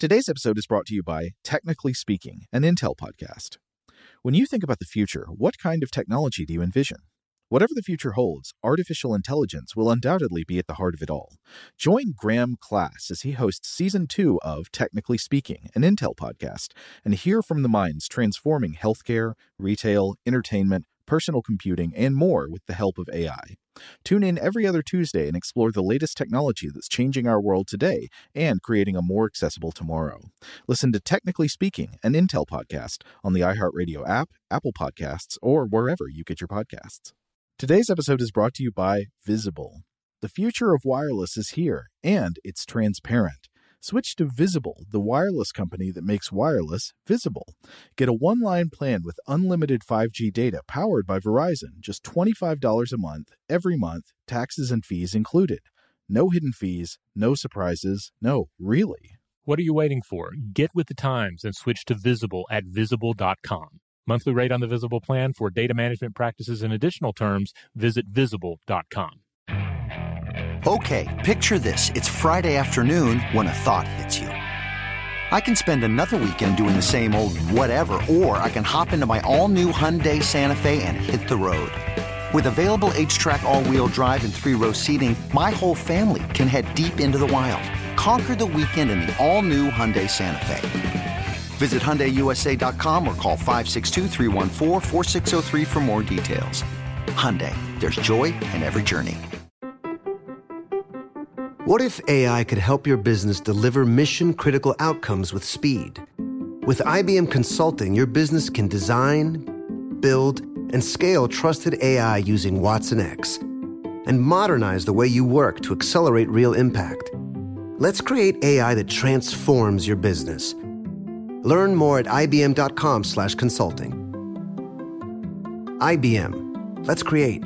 Today's episode is brought to you by Technically Speaking, an Intel podcast. When you think about the future, what kind of technology do you envision? Whatever the future holds, artificial intelligence will undoubtedly be at the heart of it all. Join Graham Class as he hosts Season 2 of Technically Speaking, an Intel podcast, and hear from the minds transforming healthcare, retail, entertainment, personal computing, and more with the help of AI. Tune in every other Tuesday and explore the latest technology that's changing our world today and creating a more accessible tomorrow. Listen to Technically Speaking, an Intel podcast on the iHeartRadio app, Apple Podcasts, or wherever you get your podcasts. Today's episode is brought to you by Visible. The future of wireless is here, and it's transparent. Switch to Visible, the wireless company that makes wireless visible. Get a one-line plan with unlimited 5G data powered by Verizon, just $25 a month, every month, taxes and fees included. No hidden fees, no surprises, no, really. What are you waiting for? Get with the times and switch to Visible at Visible.com. Monthly rate on the Visible plan for data management practices and additional terms, visit Visible.com. Okay, picture this. It's Friday afternoon when a thought hits you. I can spend another weekend doing the same old whatever, or I can hop into my all-new Hyundai Santa Fe and hit the road. With available H-Track all-wheel drive and 3-row seating, my whole family can head deep into the wild. Conquer the weekend in the all-new Hyundai Santa Fe. Visit HyundaiUSA.com or call 562-314-4603 for more details. Hyundai, there's joy in every journey. What if AI could help your business deliver mission-critical outcomes with speed? With IBM Consulting, your business can design, build, and scale trusted AI using watsonx, and modernize the way you work to accelerate real impact. Let's create AI that transforms your business. Learn more at ibm.com/consulting. IBM. Let's create.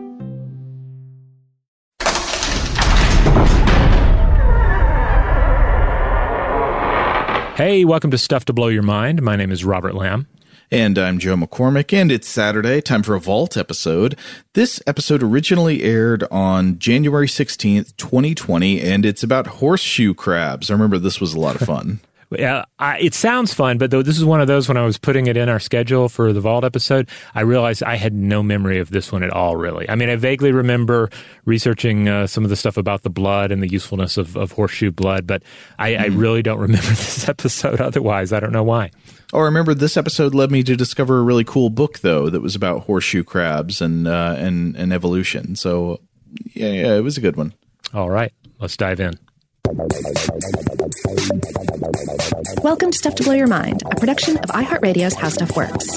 Hey, welcome to Stuff to Blow Your Mind. My name is Robert Lamb. And I'm Joe McCormick, and it's Saturday, time for a Vault episode. This episode originally aired on January 16th, 2020, and it's about horseshoe crabs. I remember this was a lot of fun. Yeah, it sounds fun, but though this is one of those when I was putting it in our schedule for the Vault episode, I realized I had no memory of this one at all, really. I mean, I vaguely remember researching some of the stuff about the blood and the usefulness of horseshoe blood, but I really don't remember this episode otherwise. I don't know why. Oh, I remember this episode led me to discover a really cool book, though, that was about horseshoe crabs and evolution. So, yeah, it was a good one. All right, let's dive in. Welcome to Stuff to Blow Your Mind, a production of iHeartRadio's How Stuff Works.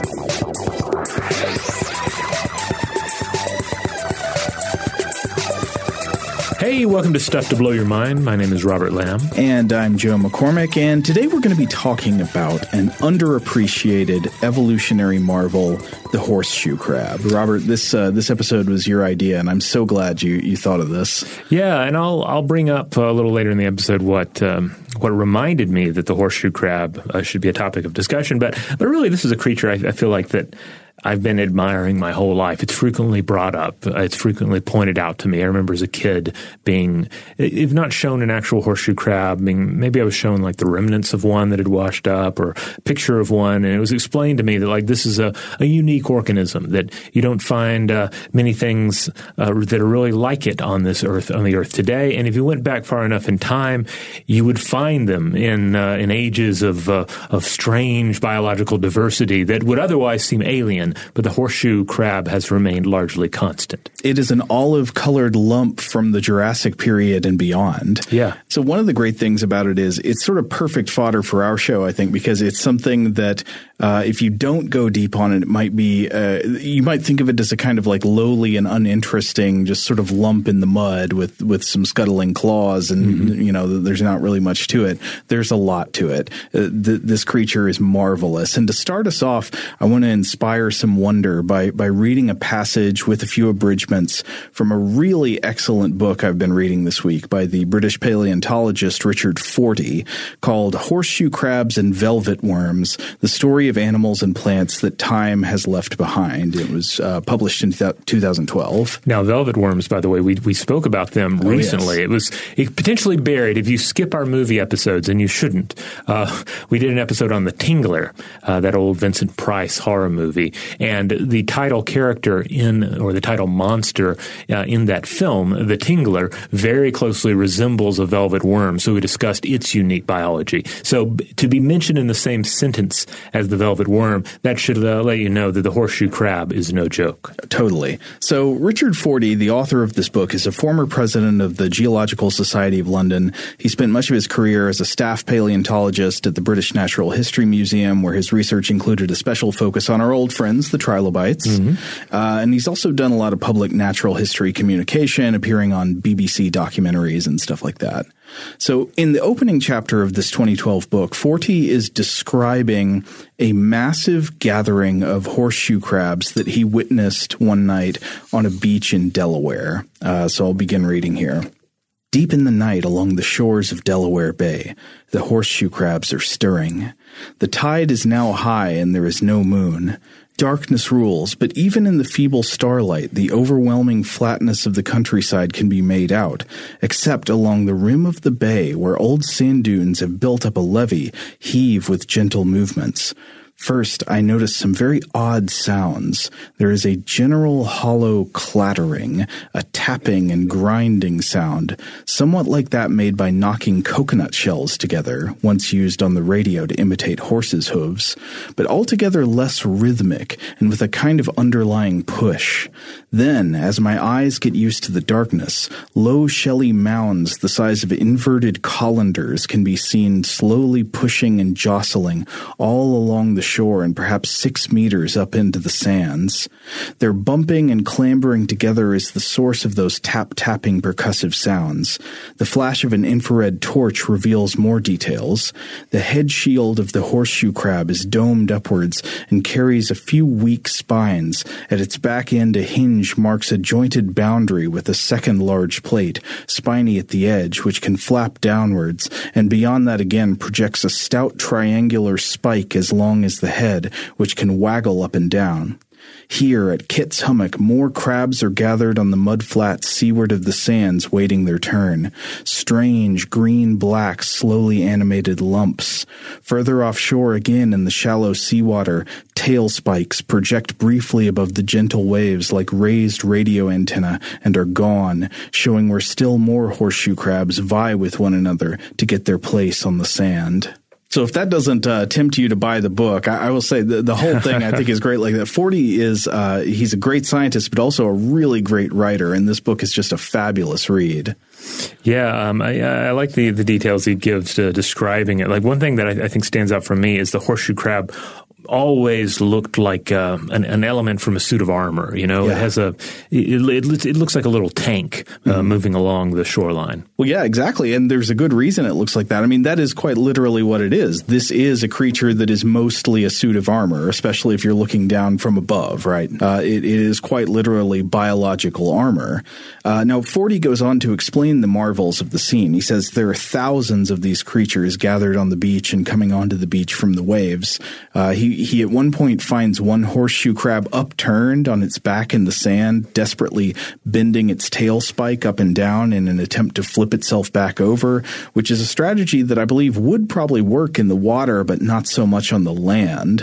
Hey, welcome to Stuff to Blow Your Mind. My name is Robert Lamb. And I'm Joe McCormick, and today we're going to be talking about an underappreciated evolutionary marvel, the horseshoe crab. Robert, this episode was your idea, and I'm so glad you thought of this. Yeah, and I'll bring up a little later in the episode what reminded me that the horseshoe crab should be a topic of discussion. But really, this is a creature I feel like that I've been admiring my whole life. It's frequently brought up. It's frequently pointed out to me. I remember as a kid being, if not shown an actual horseshoe crab, maybe I was shown like the remnants of one that had washed up or a picture of one. And it was explained to me that like this is a unique organism, that you don't find many things that are really like it on the earth today. And if you went back far enough in time, you would find them in ages of strange biological diversity that would otherwise seem alien. But the horseshoe crab has remained largely constant. It is an olive-colored lump from the Jurassic period and beyond. Yeah. So one of the great things about it is it's sort of perfect fodder for our show, I think, because it's something that if you don't go deep on it, it might be you might think of it as a kind of like lowly and uninteresting, just sort of lump in the mud with some scuttling claws, and there's not really much to it. There's a lot to it. This creature is marvelous, and to start us off, I want to inspire some wonder by reading a passage with a few abridgments from a really excellent book I've been reading this week by the British paleontologist Richard Fortey called Horseshoe Crabs and Velvet Worms, The Story of Animals and Plants That Time Has Left Behind. It was published in 2012. Now, velvet worms, by the way, we spoke about them recently. Yes. It potentially buried if you skip our movie episodes, and you shouldn't. We did an episode on The Tingler, that old Vincent Price horror movie, and the title character or the title monster in that film, The Tingler, very closely resembles a velvet worm, so we discussed its unique biology. So to be mentioned in the same sentence as the velvet worm, that should let you know that the horseshoe crab is no joke. Totally. So Richard Fortey, the author of this book, is a former president of the Geological Society of London. He spent much of his career as a staff paleontologist at the British Natural History Museum, where his research included a special focus on our old friends, the trilobites. And he's also done a lot of public natural history communication, appearing on BBC documentaries and stuff like that. So in the opening chapter of this 2012 book, Fortey is describing a massive gathering of horseshoe crabs that he witnessed one night on a beach in Delaware. So I'll begin reading here. Deep in the night along the shores of Delaware Bay, the horseshoe crabs are stirring. The tide is now high and there is no moon. Darkness rules, but even in the feeble starlight, the overwhelming flatness of the countryside can be made out, except along the rim of the bay where old sand dunes have built up a levee, heave with gentle movements. First, I notice some very odd sounds. There is a general hollow clattering, a tapping and grinding sound, somewhat like that made by knocking coconut shells together, once used on the radio to imitate horses' hooves, but altogether less rhythmic and with a kind of underlying push. Then, as my eyes get used to the darkness, low shelly mounds the size of inverted colanders can be seen slowly pushing and jostling all along the shore and perhaps 6 meters up into the sands. Their bumping and clambering together is the source of those tap-tapping percussive sounds. The flash of an infrared torch reveals more details. The head shield of the horseshoe crab is domed upwards and carries a few weak spines. At its back end, a hinge marks a jointed boundary with a second large plate, spiny at the edge, which can flap downwards, and beyond that again projects a stout triangular spike as long as the head, which can waggle up and down. Here at Kit's Hummock, more crabs are gathered on the mudflats seaward of the sands waiting their turn. Strange, green-black, slowly animated lumps. Further offshore again in the shallow seawater, tail spikes project briefly above the gentle waves like raised radio antennae and are gone, showing where still more horseshoe crabs vie with one another to get their place on the sand. So if that doesn't tempt you to buy the book, I will say the whole thing I think is great. Like that, Fortey is he's a great scientist, but also a really great writer, and this book is just a fabulous read. Yeah, I like the details he gives to describing it. Like one thing that I think stands out for me is the horseshoe crab always looked like an element from a suit of armor. You know, It has it looks like a little tank moving along the shoreline. Well, yeah, exactly. And there's a good reason it looks like that. I mean, that is quite literally what it is. This is a creature that is mostly a suit of armor, especially if you're looking down from above, right? It is quite literally biological armor. Now, Fortey goes on to explain the marvels of the scene. He says there are thousands of these creatures gathered on the beach and coming onto the beach from the waves. He at one point finds one horseshoe crab upturned on its back in the sand, desperately bending its tail spike up and down in an attempt to flip itself back over, which is a strategy that I believe would probably work in the water, but not so much on the land.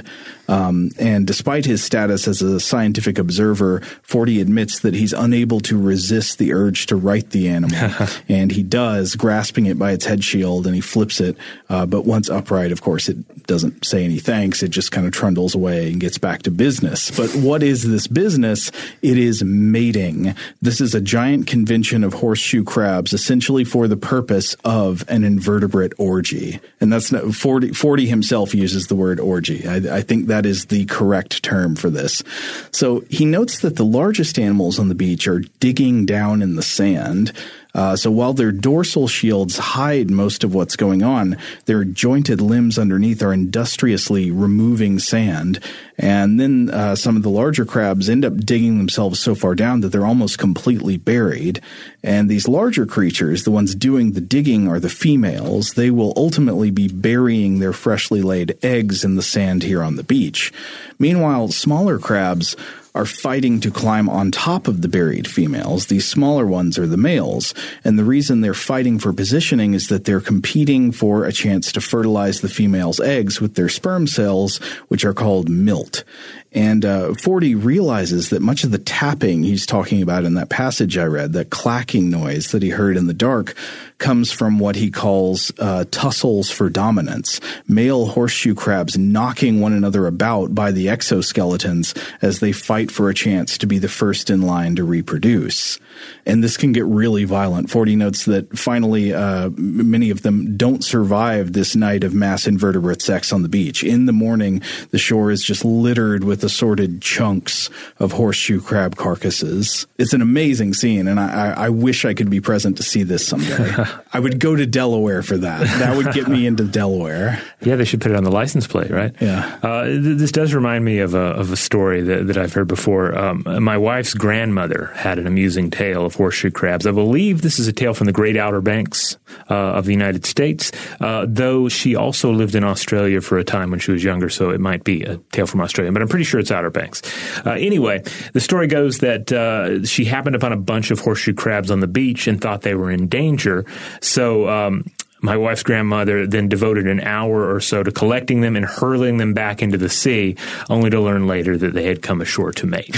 And despite his status as a scientific observer, Fortey admits that he's unable to resist the urge to right the animal. And he does, grasping it by its head shield, and he flips it. But once upright, of course, it doesn't say any thanks. It just kind of trundles away and gets back to business. But what is this business? It is mating. This is a giant convention of horseshoe crabs, essentially for the purpose of an invertebrate orgy. And that's not, Fortey himself uses the word orgy. I think that is the correct term for this. So he notes that the largest animals on the beach are digging down in the sand. So while their dorsal shields hide most of what's going on, their jointed limbs underneath are industriously removing sand. And then some of the larger crabs end up digging themselves so far down that they're almost completely buried. And these larger creatures, the ones doing the digging, are the females. They will ultimately be burying their freshly laid eggs in the sand here on the beach. Meanwhile, smaller crabs are fighting to climb on top of the buried females. These smaller ones are the males. And the reason they're fighting for positioning is that they're competing for a chance to fertilize the female's eggs with their sperm cells, which are called milt. And Forty realizes that much of the tapping he's talking about in that passage I read, that clacking noise that he heard in the dark, comes from what he calls tussles for dominance, male horseshoe crabs knocking one another about by the exoskeletons as they fight for a chance to be the first in line to reproduce. And this can get really violent. Forty notes that finally many of them don't survive this night of mass invertebrate sex on the beach. In the morning, the shore is just littered with assorted chunks of horseshoe crab carcasses. It's an amazing scene, and I wish I could be present to see this someday. I would go to Delaware for that. That would get me into Delaware. Yeah, they should put it on the license plate, right? Yeah. This does remind me of a story that I've heard before. My wife's grandmother had an amusing tale of horseshoe crabs. I believe this is a tale from the Great Outer Banks of the United States, though she also lived in Australia for a time when she was younger, so it might be a tale from Australia, but I'm pretty sure it's Outer Banks. Anyway, the story goes that she happened upon a bunch of horseshoe crabs on the beach and thought they were in danger. So my wife's grandmother then devoted an hour or so to collecting them and hurling them back into the sea, only to learn later that they had come ashore to mate.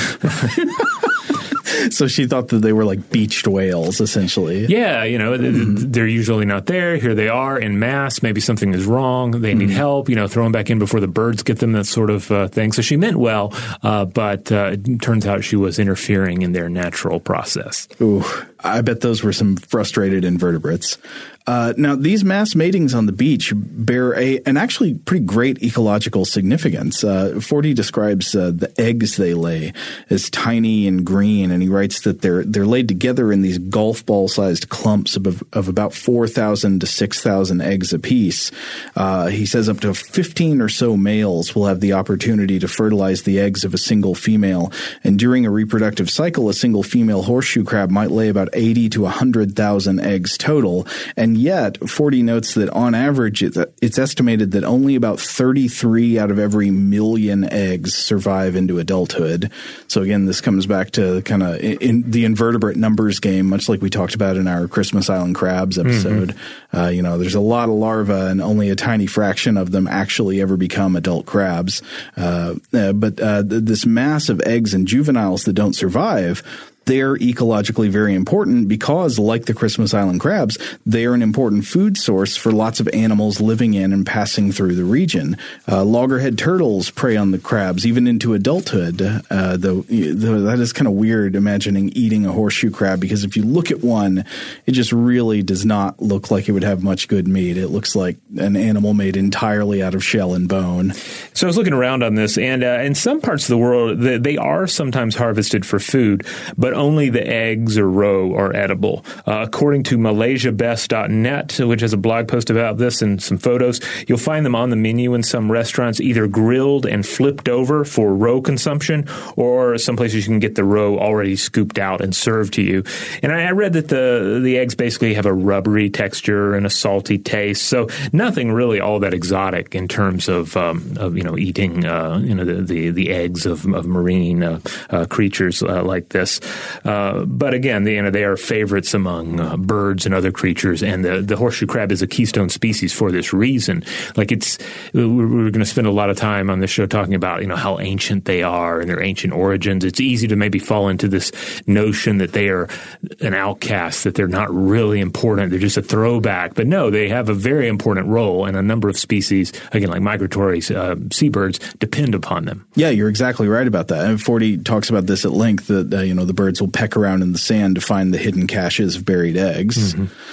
So she thought that they were like beached whales, essentially. Yeah, they're usually not there. Here they are in mass. Maybe something is wrong. They need help. Throw them back in before the birds get them, that sort of thing. So she meant well, but it turns out she was interfering in their natural process. Ooh, I bet those were some frustrated invertebrates. Now, these mass matings on the beach bear an actually pretty great ecological significance. Forty describes the eggs they lay as tiny and green, and he writes that they're laid together in these golf ball-sized clumps of about 4,000 to 6,000 eggs apiece. He says up to 15 or so males will have the opportunity to fertilize the eggs of a single female, and during a reproductive cycle, a single female horseshoe crab might lay about 80 to 100,000 eggs total, and yet, Forty notes that on average, it's estimated that only about 33 out of every million eggs survive into adulthood. So again, this comes back to kind of in the invertebrate numbers game, much like we talked about in our Christmas Island crabs episode. There's a lot of larvae and only a tiny fraction of them actually ever become adult crabs. But this mass of eggs and juveniles that don't survive, they're ecologically very important because, like the Christmas Island crabs, they are an important food source for lots of animals living in and passing through the region. Loggerhead turtles prey on the crabs even into adulthood, though that is kind of weird imagining eating a horseshoe crab, because if you look at one, it just really does not look like it would have much good meat. It looks like an animal made entirely out of shell and bone. So I was looking around on this, and in some parts of the world, they are sometimes harvested for food, but only the eggs or roe are edible. According to MalaysiaBest.net, which has a blog post about this and some photos, you'll find them on the menu in some restaurants, either grilled and flipped over for roe consumption, or some places you can get the roe already scooped out and served to you. And I read that the eggs basically have a rubbery texture and a salty taste, so nothing really all that exotic in terms of eating the eggs of marine creatures like this. But again, they are favorites among birds and other creatures, and the horseshoe crab is a keystone species for this reason. Like we're going to spend a lot of time on this show talking about how ancient they are and their ancient origins. It's easy to maybe fall into this notion that they are an outcast, that they're not really important, they're just a throwback. But no, they have a very important role, and a number of species, again, like migratory seabirds, depend upon them. Yeah, you're exactly right about that. And Forty talks about this at length, that the birds birds will peck around in the sand to find the hidden caches of buried eggs.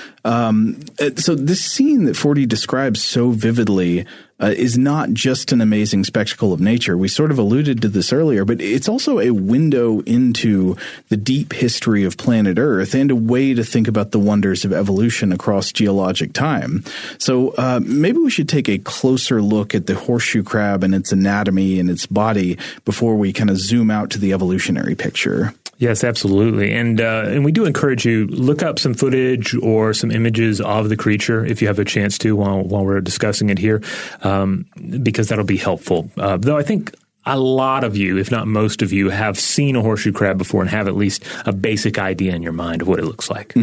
So this scene that Forty describes so vividly is not just an amazing spectacle of nature. We sort of alluded to this earlier, but it's also a window into the deep history of planet Earth and a way to think about the wonders of evolution across geologic time. So maybe we should take a closer look at the horseshoe crab and its anatomy and its body before we kind of zoom out to the evolutionary picture. Yes, absolutely. And we do encourage you, look up some footage or some images of the creature if you have a chance to while we're discussing it here, because that'll be helpful. Though I think a lot of you, if not most of you, have seen a horseshoe crab before and have at least a basic idea in your mind of what it looks like.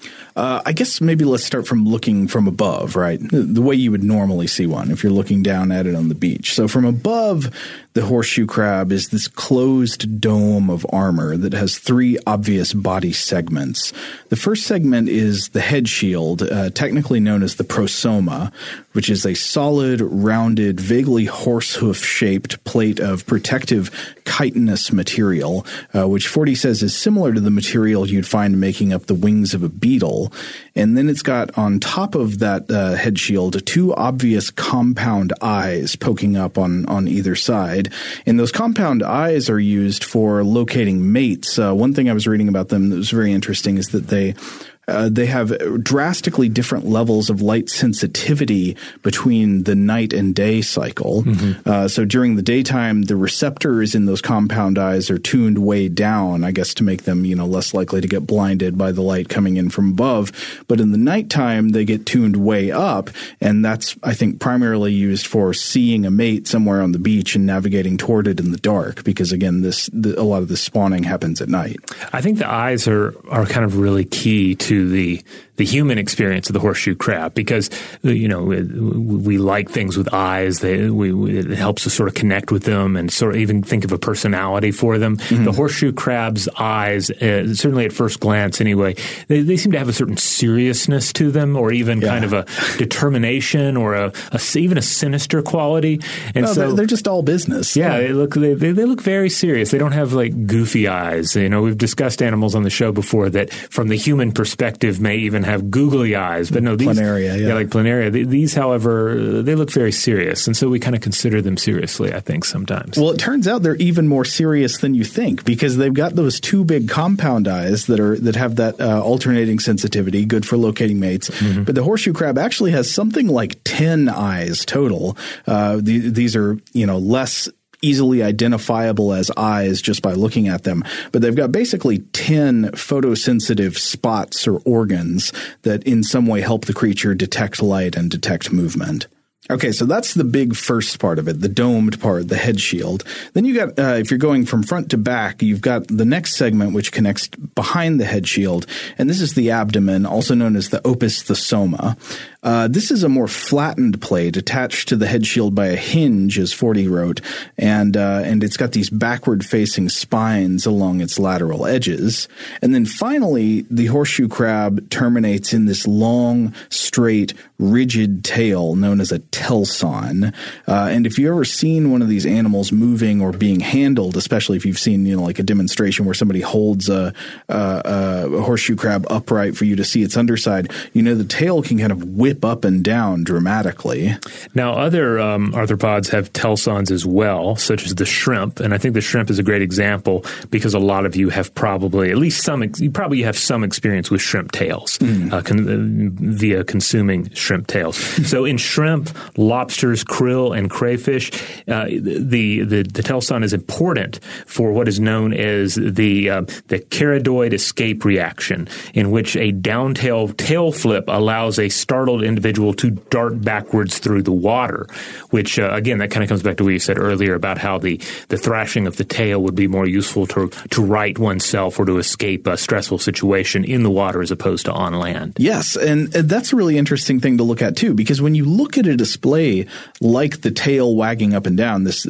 I guess maybe let's start from looking from above, right? The way you would normally see one if you're looking down at it on the beach. So from above, the horseshoe crab is this closed dome of armor that has three obvious body segments. The first segment is the head shield, technically known as the prosoma, which is a solid, rounded, vaguely horsehoof-shaped plate of protective chitinous material, which Forty says is similar to the material you'd find making up the wings of a beetle. And then it's got on top of that head shield two obvious compound eyes poking up on either side. And those compound eyes are used for locating mates. One thing I was reading about them that was very interesting is that they have drastically different levels of light sensitivity between the night and day cycle. So during the daytime, the receptors in those compound eyes are tuned way down, I guess, to make them, less likely to get blinded by the light coming in from above. But in the nighttime, they get tuned way up. And that's, I think, primarily used for seeing a mate somewhere on the beach and navigating toward it in the dark. Because again, a lot of the spawning happens at night. I think the eyes are kind of really key to the human experience of the horseshoe crab, because we like things with eyes. It helps us sort of connect with them and sort of even think of a personality for them. The horseshoe crab's eyes, certainly at first glance anyway, they seem to have a certain seriousness to them, or even kind of a determination, or even a sinister quality. And so they're just all business. Yeah, they look very serious. They don't have like goofy eyes. We've discussed animals on the show before that from the human perspective may even have googly eyes, but no, these planaria, like planaria. These, however, they look very serious, and so we kind of consider them seriously, I think, sometimes. Well, it turns out they're even more serious than you think, because they've got those two big compound eyes that have that alternating sensitivity, good for locating mates. But the horseshoe crab actually has something like 10 eyes total. These are less easily identifiable as eyes just by looking at them. But they've got basically 10 photosensitive spots or organs that in some way help the creature detect light and detect movement. Okay, so that's the big first part of it, the domed part, the head shield. Then you got, if you're going from front to back, you've got the next segment which connects behind the head shield, and this is the abdomen, also known as the opus thesoma. This is a more flattened plate attached to the head shield by a hinge, as Forty wrote, and it's got these backward-facing spines along its lateral edges. And then finally, the horseshoe crab terminates in this long, straight, rigid tail known as a telson. And if you've ever seen one of these animals moving or being handled, especially if you've seen, like a demonstration where somebody holds a horseshoe crab upright for you to see its underside, the tail can kind of whip up and down dramatically. Now, other arthropods have telsons as well, such as the shrimp. And I think the shrimp is a great example because a lot of you have probably, at least you probably have some experience with shrimp tails via consuming shrimp tails. So in shrimp, lobsters, krill, and crayfish, the telson is important for what is known as the charadoid escape reaction, in which a downtail tail flip allows a startled individual to dart backwards through the water, which, again, that kind of comes back to what you said earlier about how the thrashing of the tail would be more useful to right oneself or to escape a stressful situation in the water as opposed to on land. Yes, and that's a really interesting thing interesting to look at too, because when you look at a display like the tail wagging up and down, this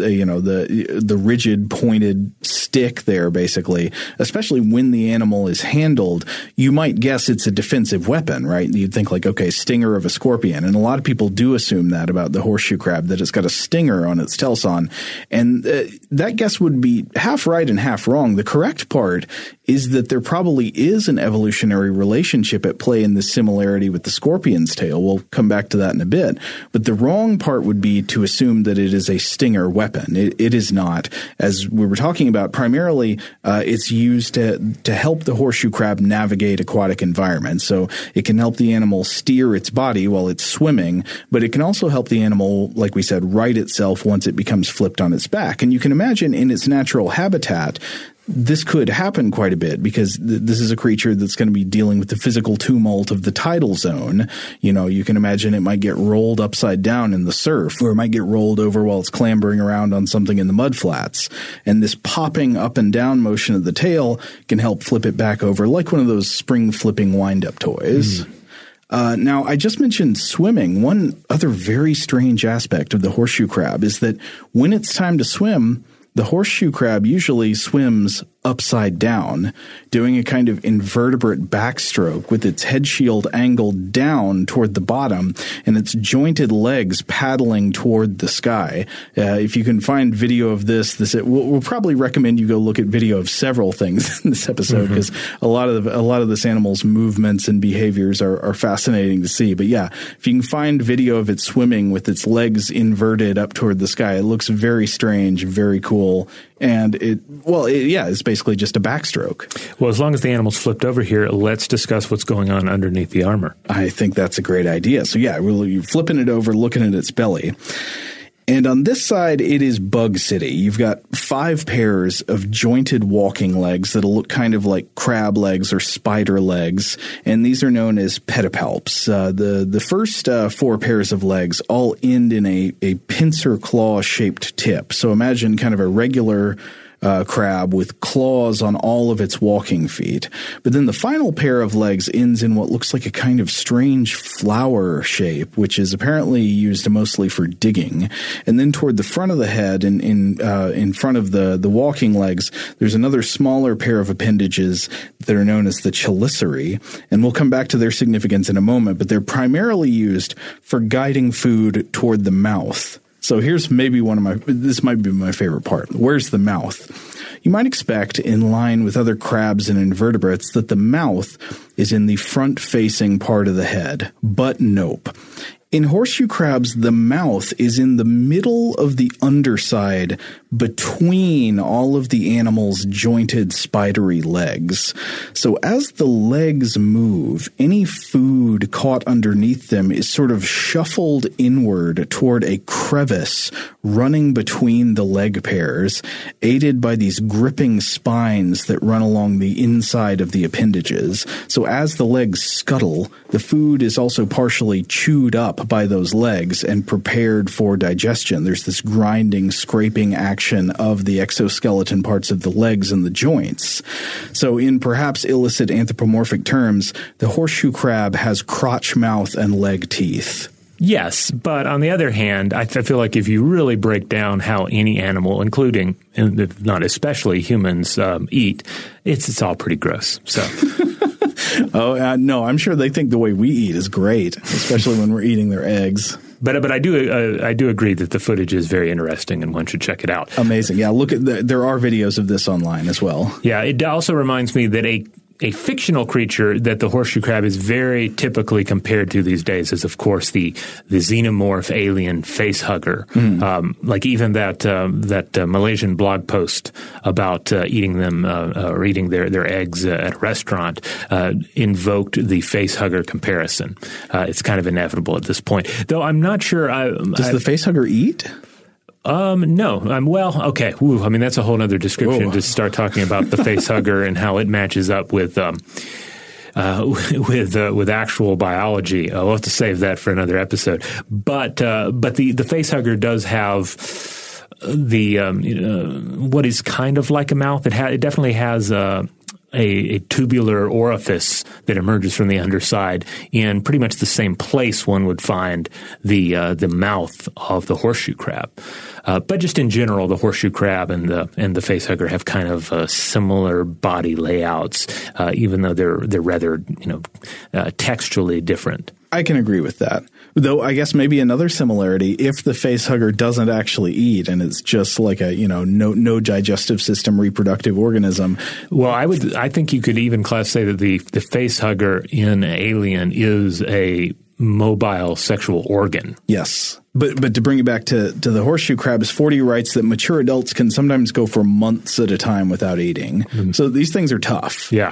the rigid pointed stick there, basically, especially when the animal is handled, you might guess it's a defensive weapon, right? You'd think like, okay, stinger of a scorpion, and a lot of people do assume that about the horseshoe crab, that it's got a stinger on its telson, and that guess would be half right and half wrong. The correct part is that there probably is an evolutionary relationship at play in this similarity with the scorpion's tail. We'll come back to that in a bit. But the wrong part would be to assume that it is a stinger weapon. It is not. As we were talking about, primarily it's used to help the horseshoe crab navigate aquatic environments. So it can help the animal steer its body while it's swimming, but it can also help the animal, like we said, right itself once it becomes flipped on its back. And you can imagine in its natural habitat, this could happen quite a bit because this is a creature that's going to be dealing with the physical tumult of the tidal zone. You know, you can imagine it might get rolled upside down in the surf, or it might get rolled over while it's clambering around on something in the mud flats. And this popping up and down motion of the tail can help flip it back over like one of those spring flipping wind-up toys. Now, I just mentioned swimming. One other very strange aspect of the horseshoe crab is that when it's time to swim, the horseshoe crab usually swims upside down, doing a kind of invertebrate backstroke with its head shield angled down toward the bottom and its jointed legs paddling toward the sky. If you can find video of this we'll probably recommend you go look at video of several things in this episode because a lot of this animal's movements and behaviors are fascinating to see. But yeah, if you can find video of it swimming with its legs inverted up toward the sky, it looks very strange, very cool. And it's basically just a backstroke. Well, as long as the animal's flipped over here, let's discuss what's going on underneath the armor. I think that's a great idea. So yeah, you're flipping it over, looking at its belly. And on this side, it is Bug City. You've got 5 pairs of jointed walking legs that'll look kind of like crab legs or spider legs, and these are known as pedipalps. The first 4 pairs of legs all end in a pincer claw-shaped tip. So imagine kind of a regular crab with claws on all of its walking feet. But then the final pair of legs ends in what looks like a kind of strange flower shape, which is apparently used mostly for digging. And then toward the front of the head and in front of the walking legs, there's another smaller pair of appendages that are known as the chelicerae. And we'll come back to their significance in a moment, but they're primarily used for guiding food toward the mouth. So here's maybe this might be my favorite part. Where's the mouth? You might expect, in line with other crabs and invertebrates, that the mouth is in the front-facing part of the head. But nope. In horseshoe crabs, the mouth is in the middle of the underside between all of the animal's jointed spidery legs. So as the legs move, any food caught underneath them is sort of shuffled inward toward a crevice running between the leg pairs, aided by these gripping spines that run along the inside of the appendages. So as the legs scuttle, the food is also partially chewed up by those legs and prepared for digestion. There's this grinding, scraping action of the exoskeleton parts of the legs and the joints. So in perhaps illicit anthropomorphic terms, the horseshoe crab has crotch mouth and leg teeth. Yes, but on the other hand, I feel like if you really break down how any animal, including, if not especially humans, eat, it's all pretty gross. So... No, I'm sure they think the way we eat is great, especially when we're eating their eggs. But I do agree that the footage is very interesting and one should check it out. Amazing. Yeah, look at there are videos of this online as well. Yeah, it also reminds me that a fictional creature that the horseshoe crab is very typically compared to these days is, of course, the xenomorph alien face hugger. Like even that Malaysian blog post about eating them or eating their eggs at a restaurant invoked the face hugger comparison. It's kind of inevitable at this point, though. I'm not sure. Does the face hugger eat? No. Well, okay. Ooh, I mean, that's a whole other description to start talking about the face hugger and how it matches up with actual biology. We'll have to save that for another episode. But the face hugger does have what is kind of like a mouth. It definitely has a tubular orifice that emerges from the underside in pretty much the same place one would find the mouth of the horseshoe crab. But just in general, the horseshoe crab and the facehugger have kind of similar body layouts, even though they're rather textually different. I can agree with that. Though I guess maybe another similarity, if the facehugger doesn't actually eat and it's just like a, no digestive system reproductive organism. Well, I think you could even say that the facehugger in Alien is a mobile sexual organ. Yes. But to bring it back to the horseshoe crabs, 40 writes that mature adults can sometimes go for months at a time without eating. Mm-hmm. So these things are tough. Yeah.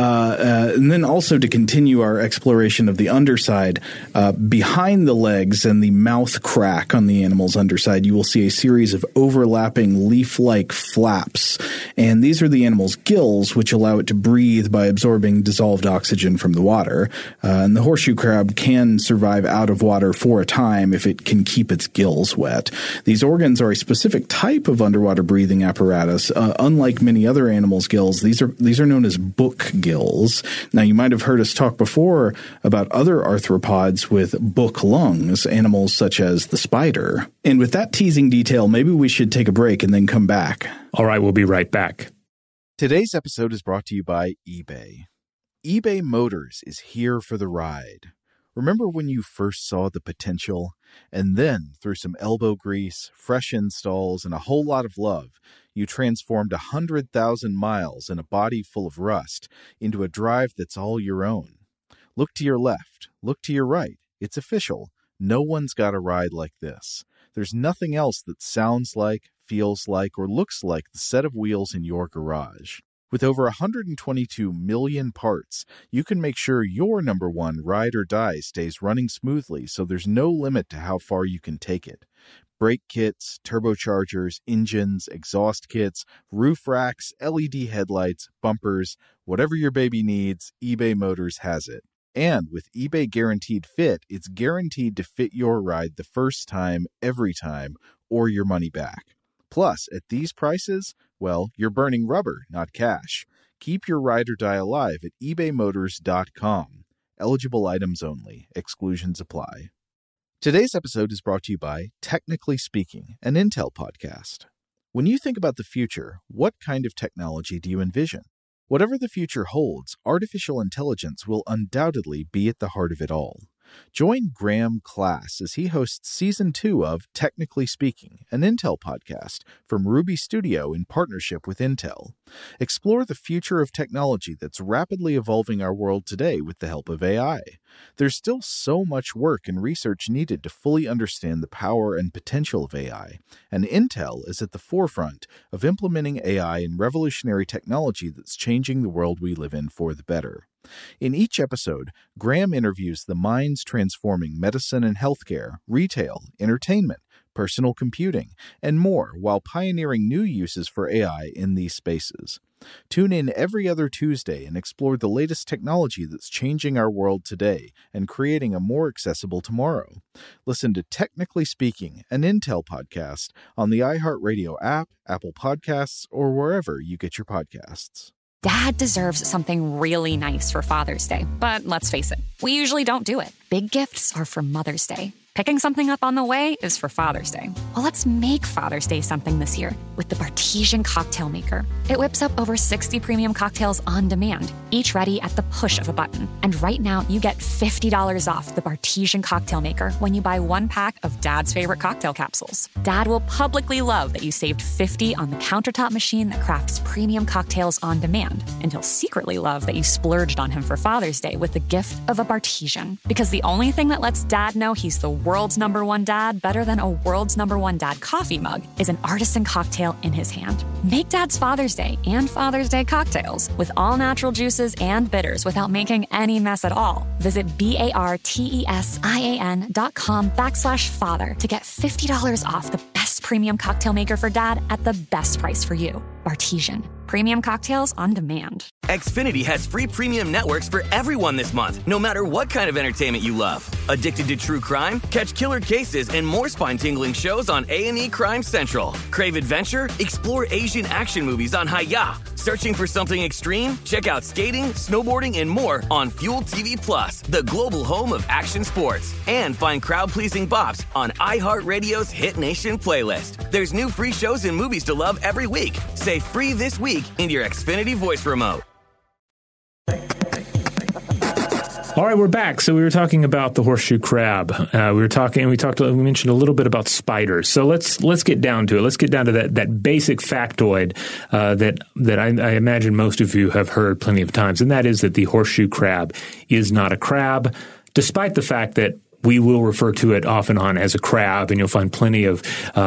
And then also to continue our exploration of the underside, behind the legs and the mouth crack on the animal's underside, you will see a series of overlapping leaf-like flaps. And these are the animal's gills, which allow it to breathe by absorbing dissolved oxygen from the water. And the horseshoe crab can survive out of water for a time if it can keep its gills wet. These organs are a specific type of underwater breathing apparatus. Unlike many other animals' gills, these are known as book gills. Now, you might have heard us talk before about other arthropods with book lungs, animals such as the spider. And with that teasing detail, maybe we should take a break and then come back. All right, we'll be right back. Today's episode is brought to you by eBay. eBay Motors is here for the ride. Remember when you first saw the potential? And then, through some elbow grease, fresh installs, and a whole lot of love, you transformed 100,000 miles and a body full of rust into a drive that's all your own. Look to your left. Look to your right. It's official. No one's got a ride like this. There's nothing else that sounds like, feels like, or looks like the set of wheels in your garage. With over 122 million parts, you can make sure your number one ride or die stays running smoothly, so there's no limit to how far you can take it. Brake kits, turbochargers, engines, exhaust kits, roof racks, LED headlights, bumpers, whatever your baby needs, eBay Motors has it. And with eBay Guaranteed Fit, it's guaranteed to fit your ride the first time, every time, or your money back. Plus, at these prices, well, you're burning rubber, not cash. Keep your ride or die alive at ebaymotors.com. Eligible items only. Exclusions apply. Today's episode is brought to you by Technically Speaking, an Intel podcast. When you think about the future, what kind of technology do you envision? Whatever the future holds, artificial intelligence will undoubtedly be at the heart of it all. Join Graham Class as he hosts Season 2 of Technically Speaking, an Intel podcast from Ruby Studio in partnership with Intel. Explore the future of technology that's rapidly evolving our world today with the help of AI. There's still so much work and research needed to fully understand the power and potential of AI, and Intel is at the forefront of implementing AI in revolutionary technology that's changing the world we live in for the better. In each episode, Graham interviews the minds transforming medicine and healthcare, retail, entertainment, personal computing, and more while pioneering new uses for AI in these spaces. Tune in every other Tuesday and explore the latest technology that's changing our world today and creating a more accessible tomorrow. Listen to Technically Speaking, an Intel podcast on the iHeartRadio app, Apple Podcasts, or wherever you get your podcasts. Dad deserves something really nice for Father's Day, but let's face it, we usually don't do it. Big gifts are for Mother's Day. Picking something up on the way is for Father's Day. Well, let's make Father's Day something this year with the Bartesian Cocktail Maker. It whips up over 60 premium cocktails on demand, each ready at the push of a button. And right now, you get $50 off the Bartesian Cocktail Maker when you buy one pack of Dad's favorite cocktail capsules. Dad will publicly love that you saved $50 on the countertop machine that crafts premium cocktails on demand. And he'll secretly love that you splurged on him for Father's Day with the gift of a Bartesian. Because the only thing that lets Dad know he's the world's number one dad better than a world's number one dad coffee mug is an artisan cocktail in his hand. Make Dad's Father's Day and Father's Day cocktails with all natural juices and bitters without making any mess at all. Visit BARTESIAN.com/father to get $50 off the best premium cocktail maker for Dad at the best price for you. Bartesian. Premium cocktails on demand. Xfinity has free premium networks for everyone this month, no matter what kind of entertainment you love. Addicted to true crime? Catch killer cases and more spine-tingling shows on A&E Crime Central. Crave adventure? Explore Asian action movies on Hi-YAH. Searching for something extreme? Check out skating, snowboarding, and more on Fuel TV Plus, the global home of action sports. And find crowd-pleasing bops on iHeartRadio's Hit Nation playlist. There's new free shows and movies to love every week. Say free this week in your Xfinity voice remote. All right, we're back. So we were talking about the horseshoe crab. We mentioned a little bit about spiders. So let's get down to it. Let's get down to that basic factoid that I imagine most of you have heard plenty of times, and that is that the horseshoe crab is not a crab, despite the fact that we will refer to it off and on as a crab, and you'll find plenty of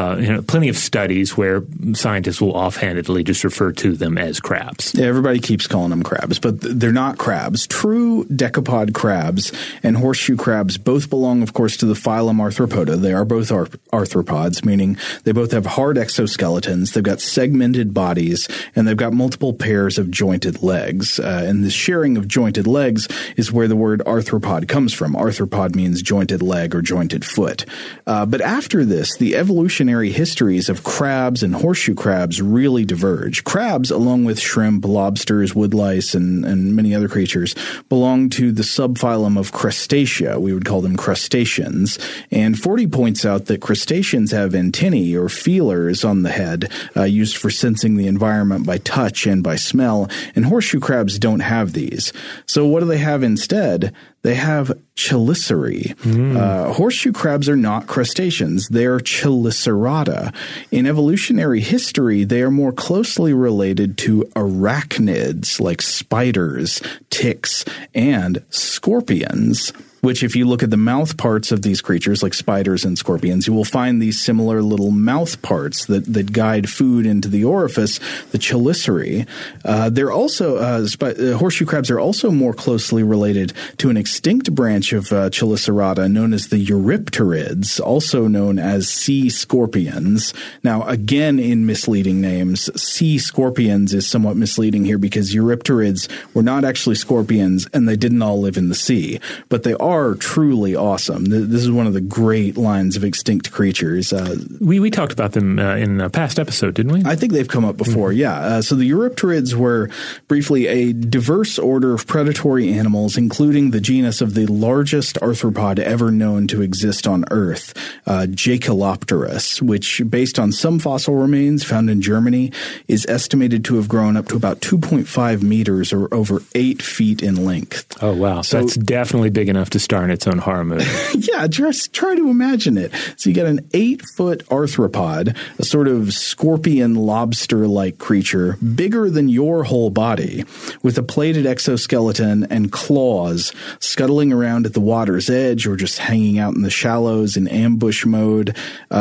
studies where scientists will offhandedly just refer to them as crabs. Yeah, everybody keeps calling them crabs, but they're not crabs. True decapod crabs and horseshoe crabs both belong, of course, to the phylum Arthropoda. They are both arthropods, meaning they both have hard exoskeletons. They've got segmented bodies, and they've got multiple pairs of jointed legs. And the sharing of jointed legs is where the word arthropod comes from. Arthropod means jointed leg or jointed foot. But after this, the evolutionary histories of crabs and horseshoe crabs really diverge. Crabs, along with shrimp, lobsters, woodlice, and many other creatures, belong to the subphylum of Crustacea. We would call them crustaceans. And Forty points out that crustaceans have antennae or feelers on the head used for sensing the environment by touch and by smell, and horseshoe crabs don't have these. So what do they have instead? They have chelicerae. Horseshoe crabs are not crustaceans. They're chelicerata. In evolutionary history, they are more closely related to arachnids like spiders, ticks, and scorpions, which if you look at the mouth parts of these creatures, like spiders and scorpions, you will find these similar little mouth parts that guide food into the orifice, the chelicerae. They're also horseshoe crabs are also more closely related to an extinct branch of chelicerata known as the eurypterids, also known as sea scorpions. Now, again, in misleading names, sea scorpions is somewhat misleading here because eurypterids were not actually scorpions and they didn't all live in the sea, but they are truly awesome. This is one of the great lines of extinct creatures. We talked about them in a past episode, didn't we? I think they've come up before, yeah. So the eurypterids were briefly a diverse order of predatory animals, including the genus of the largest arthropod ever known to exist on Earth, Jacalopterus, which, based on some fossil remains found in Germany, is estimated to have grown up to about 2.5 meters or over 8 feet in length. Oh, wow. So that's definitely big enough to star in its own horror movie. Yeah, just try to imagine it. So you got an 8-foot arthropod, a sort of scorpion lobster-like creature, bigger than your whole body, with a plated exoskeleton and claws, scuttling around at the water's edge or just hanging out in the shallows in ambush mode.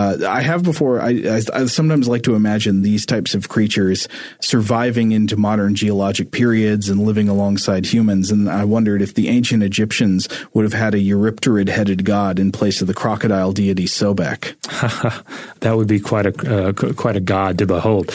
I have before, I sometimes like to imagine these types of creatures surviving into modern geologic periods and living alongside humans, and I wondered if the ancient Egyptians would have had a eurypterid-headed god in place of the crocodile deity Sobek. That would be quite a god to behold.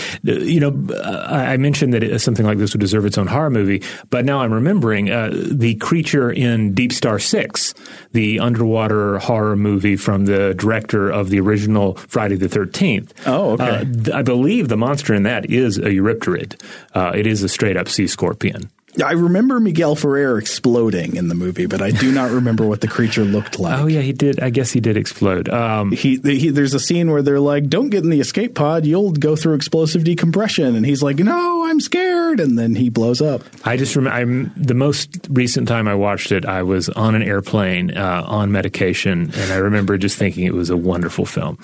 I mentioned that something like this would deserve its own horror movie, but now I'm remembering the creature in Deep Star 6, the underwater horror movie from the director of the original Friday the 13th. Oh, okay. I believe the monster in that is a eurypterid. It is a straight-up sea scorpion. I remember Miguel Ferrer exploding in the movie, but I do not remember what the creature looked like. Oh, yeah, he did. I guess he did explode. There's a scene where they're like, don't get in the escape pod. You'll go through explosive decompression. And he's like, no, I'm scared. And then he blows up. I just remember the most recent time I watched it, I was on an airplane on medication. And I remember just thinking it was a wonderful film.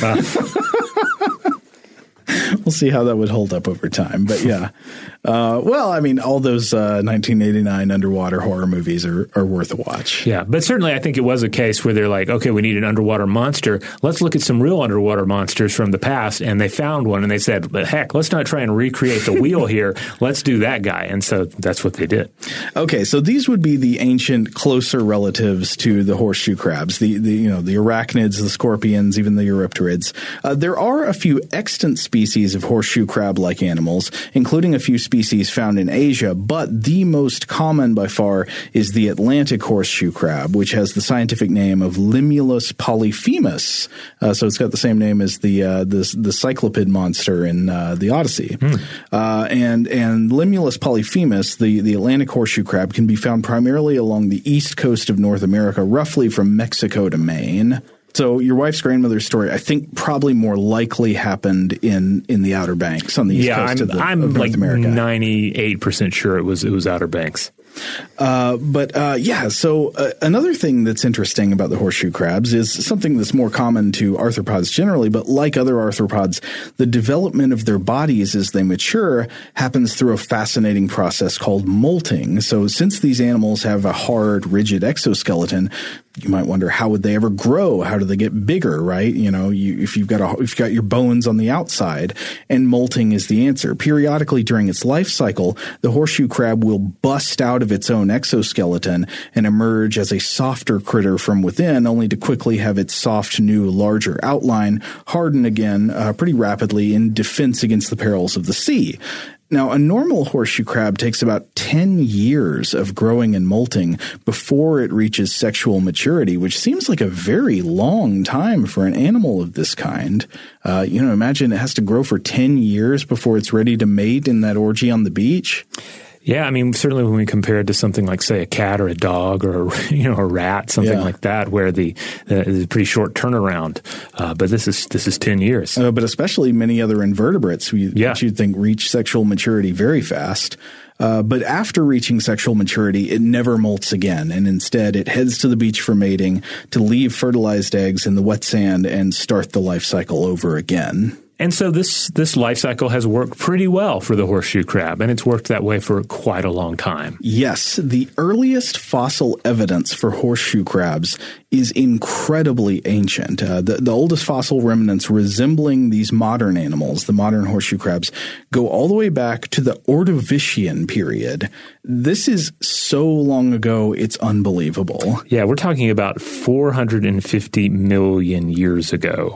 We'll see how that would hold up over time. But yeah. Well, I mean, all those 1989 underwater horror movies are worth a watch. Yeah, but certainly I think it was a case where they're like, okay, we need an underwater monster. Let's look at some real underwater monsters from the past. And they found one and they said, but heck, let's not try and recreate the wheel here. Let's do that guy. And so that's what they did. Okay, so these would be the ancient closer relatives to the horseshoe crabs, the arachnids, the scorpions, even the eurypterids. There are a few extant species of horseshoe crab-like animals, including a few species species found in Asia, but the most common by far is the Atlantic horseshoe crab, which has the scientific name of Limulus polyphemus. So it's got the same name as the cyclopid monster in the Odyssey. And Limulus polyphemus, the Atlantic horseshoe crab, can be found primarily along the east coast of North America, roughly from Mexico to Maine. So your wife's grandmother's story, I think, probably more likely happened in the Outer Banks on the east coast of North America. I'm like 98% sure it was Outer Banks. So another thing that's interesting about the horseshoe crabs is something that's more common to arthropods generally, but like other arthropods, the development of their bodies as they mature happens through a fascinating process called molting. So since these animals have a hard, rigid exoskeleton, you might wonder, how would they ever grow? How do they get bigger, right? If you've got your bones on the outside, and molting is the answer. Periodically during its life cycle, the horseshoe crab will bust out of its own exoskeleton and emerge as a softer critter from within, only to quickly have its soft, new, larger outline harden again pretty rapidly in defense against the perils of the sea. Now, a normal horseshoe crab takes about 10 years of growing and molting before it reaches sexual maturity, which seems like a very long time for an animal of this kind. Imagine it has to grow for 10 years before it's ready to mate in that orgy on the beach. Yeah, I mean, certainly when we compare it to something like, say, a cat or a dog or a rat, something like that, where the pretty short turnaround. But this is 10 years. But especially many other invertebrates, which you'd think reach sexual maturity very fast. But after reaching sexual maturity, it never molts again, and instead it heads to the beach for mating to leave fertilized eggs in the wet sand and start the life cycle over again. And so this life cycle has worked pretty well for the horseshoe crab, and it's worked that way for quite a long time. Yes, the earliest fossil evidence for horseshoe crabs is incredibly ancient. The oldest fossil remnants resembling these modern animals, the modern horseshoe crabs, go all the way back to the Ordovician period. This is so long ago, it's unbelievable. Yeah, we're talking about 450 million years ago.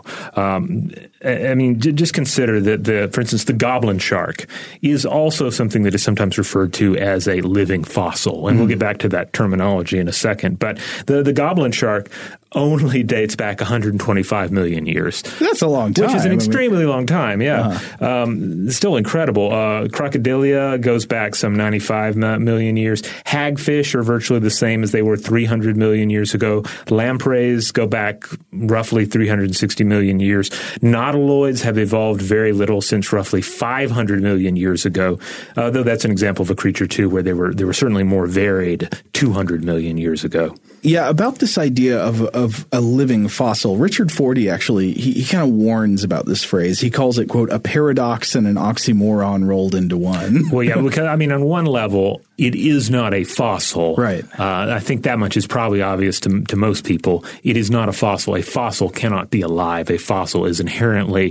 Just consider that, for instance, the goblin shark is also something that is sometimes referred to as a living fossil. And we'll get back to that terminology in a second. But the goblin shark only dates back 125 million years. That's a long time. Which is an extremely long time, yeah. Still incredible. Crocodilia goes back some 95 million years. Hagfish are virtually the same as they were 300 million years ago. Lampreys go back roughly 360 million years. Nautiloids have evolved very little since roughly 500 million years ago, though that's an example of a creature, too, where they were certainly more varied 200 million years ago. Yeah, about this idea of a living fossil, Richard Fortey actually, he kind of warns about this phrase. He calls it, quote, a paradox and an oxymoron rolled into one. Well, yeah, because, on one level, it is not a fossil. Right. I think that much is probably obvious to most people. It is not a fossil. A fossil cannot be alive. A fossil is inherently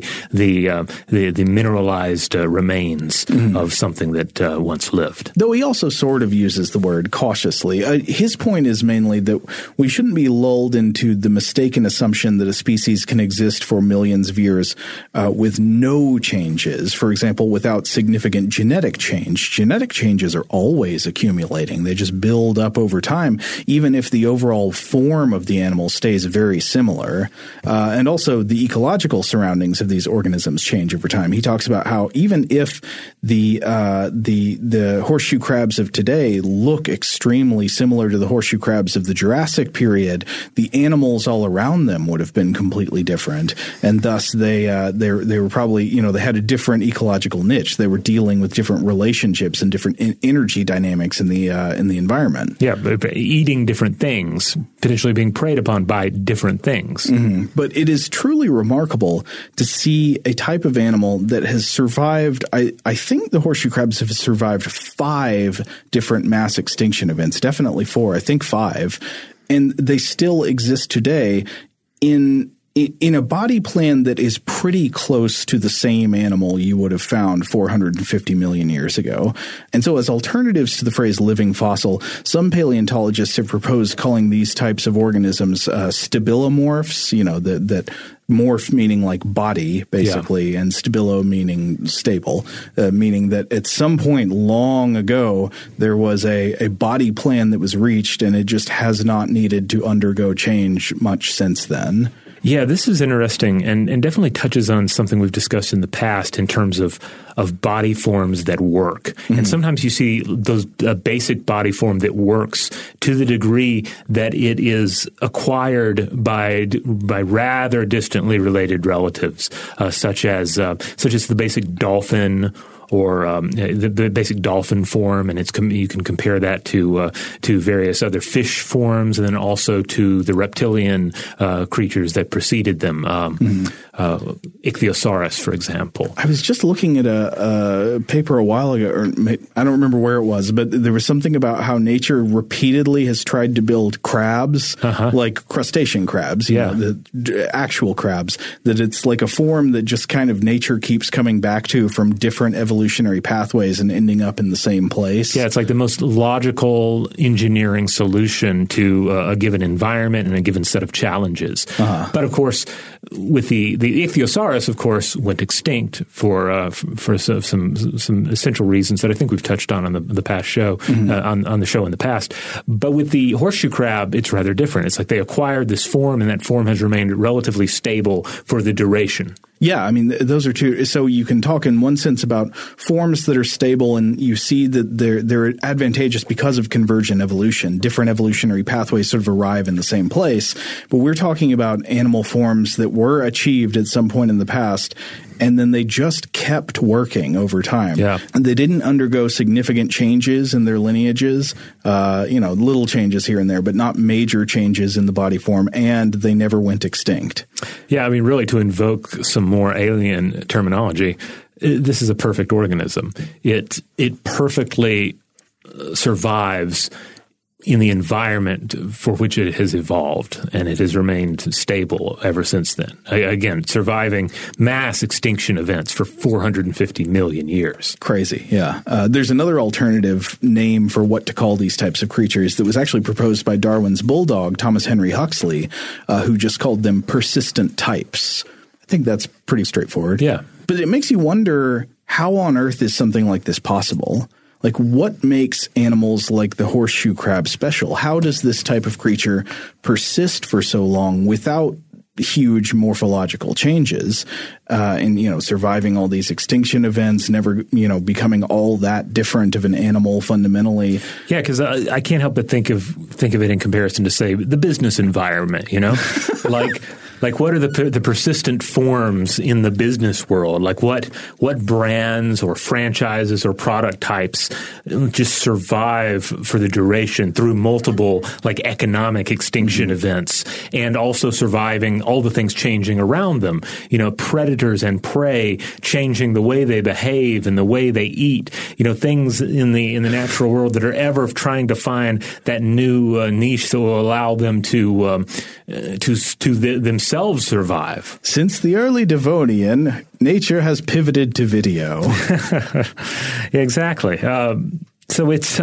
the mineralized remains of something that once lived. Though he also sort of uses the word cautiously. His point is mainly that we shouldn't be lulled into the mistaken assumption that a species can exist for millions of years with no changes. For example, without significant genetic change. Genetic changes are always accumulating. They just build up over time, even if the overall form of the animal stays very similar. And also the ecological surroundings of these organisms change over time. He talks about how even if the horseshoe crabs of today look extremely similar to the horseshoe crabs of the Jurassic period, the animals all around them would have been completely different, and thus they were probably, they had a different ecological niche. They were dealing with different relationships and different energy dynamics in the environment. Yeah, eating different things, potentially being preyed upon by different things. Mm-hmm. But it is truly remarkable to see a type of animal that has survived. I think the horseshoe crabs have survived 5 different mass extinction events, definitely 4, I think 5. And they still exist today in in a body plan that is pretty close to the same animal you would have found 450 million years ago. And so as alternatives to the phrase living fossil, some paleontologists have proposed calling these types of organisms stabilomorphs, that morph meaning like body, basically, and stabilo meaning stable, meaning that at some point long ago there was a body plan that was reached and it just has not needed to undergo change much since then. Yeah, this is interesting and definitely touches on something we've discussed in the past in terms of body forms that work. Mm-hmm. And sometimes you see those basic body form that works to the degree that it is acquired by rather distantly related relatives, such as the basic dolphin or the basic dolphin form, and you can compare that to various other fish forms, and then also to the reptilian creatures that preceded them, Ichthyosaurus, for example. I was just looking at a paper a while ago, or I don't remember where it was, but there was something about how nature repeatedly has tried to build crabs, like crustacean crabs, the actual crabs, that it's like a form that just kind of nature keeps coming back to from different evolutionary pathways and ending up in the same place. Yeah, it's like the most logical engineering solution to a given environment and a given set of challenges. But of course, with the Ichthyosaurus, of course, went extinct for some essential reasons that I think we've touched on the past show, on the show in the past. But with the horseshoe crab, it's rather different. It's like they acquired this form, and that form has remained relatively stable for the duration. Yeah, I mean, those are two. So you can talk in one sense about forms that are stable, and you see that they're advantageous because of convergent evolution. Different evolutionary pathways sort of arrive in the same place. But we're talking about animal forms that were achieved at some point in the past, and then they just kept working over time. Yeah. And they didn't undergo significant changes in their lineages, little changes here and there, but not major changes in the body form, and they never went extinct. Yeah, I mean, really, to invoke some more alien terminology, this is a perfect organism. It perfectly survives in the environment for which it has evolved, and it has remained stable ever since then. Again, surviving mass extinction events for 450 million years. Crazy, yeah. There's another alternative name for what to call these types of creatures that was actually proposed by Darwin's bulldog, Thomas Henry Huxley, who just called them persistent types. I think that's pretty straightforward. Yeah. But it makes you wonder, how on earth is something like this possible? Like, what makes animals like the horseshoe crab special? How does this type of creature persist for so long without huge morphological changes and, surviving all these extinction events, never, becoming all that different of an animal fundamentally? Yeah, because I can't help but think of it in comparison to, say, the business environment, Like what are the persistent forms in the business world? Like what brands or franchises or product types just survive for the duration through multiple economic extinction events, and also surviving all the things changing around them. Predators and prey changing the way they behave and the way they eat. Things in the natural world that are ever trying to find that new niche that will allow them to themselves survive. Since the early Devonian, nature has pivoted to video. Exactly. So it's,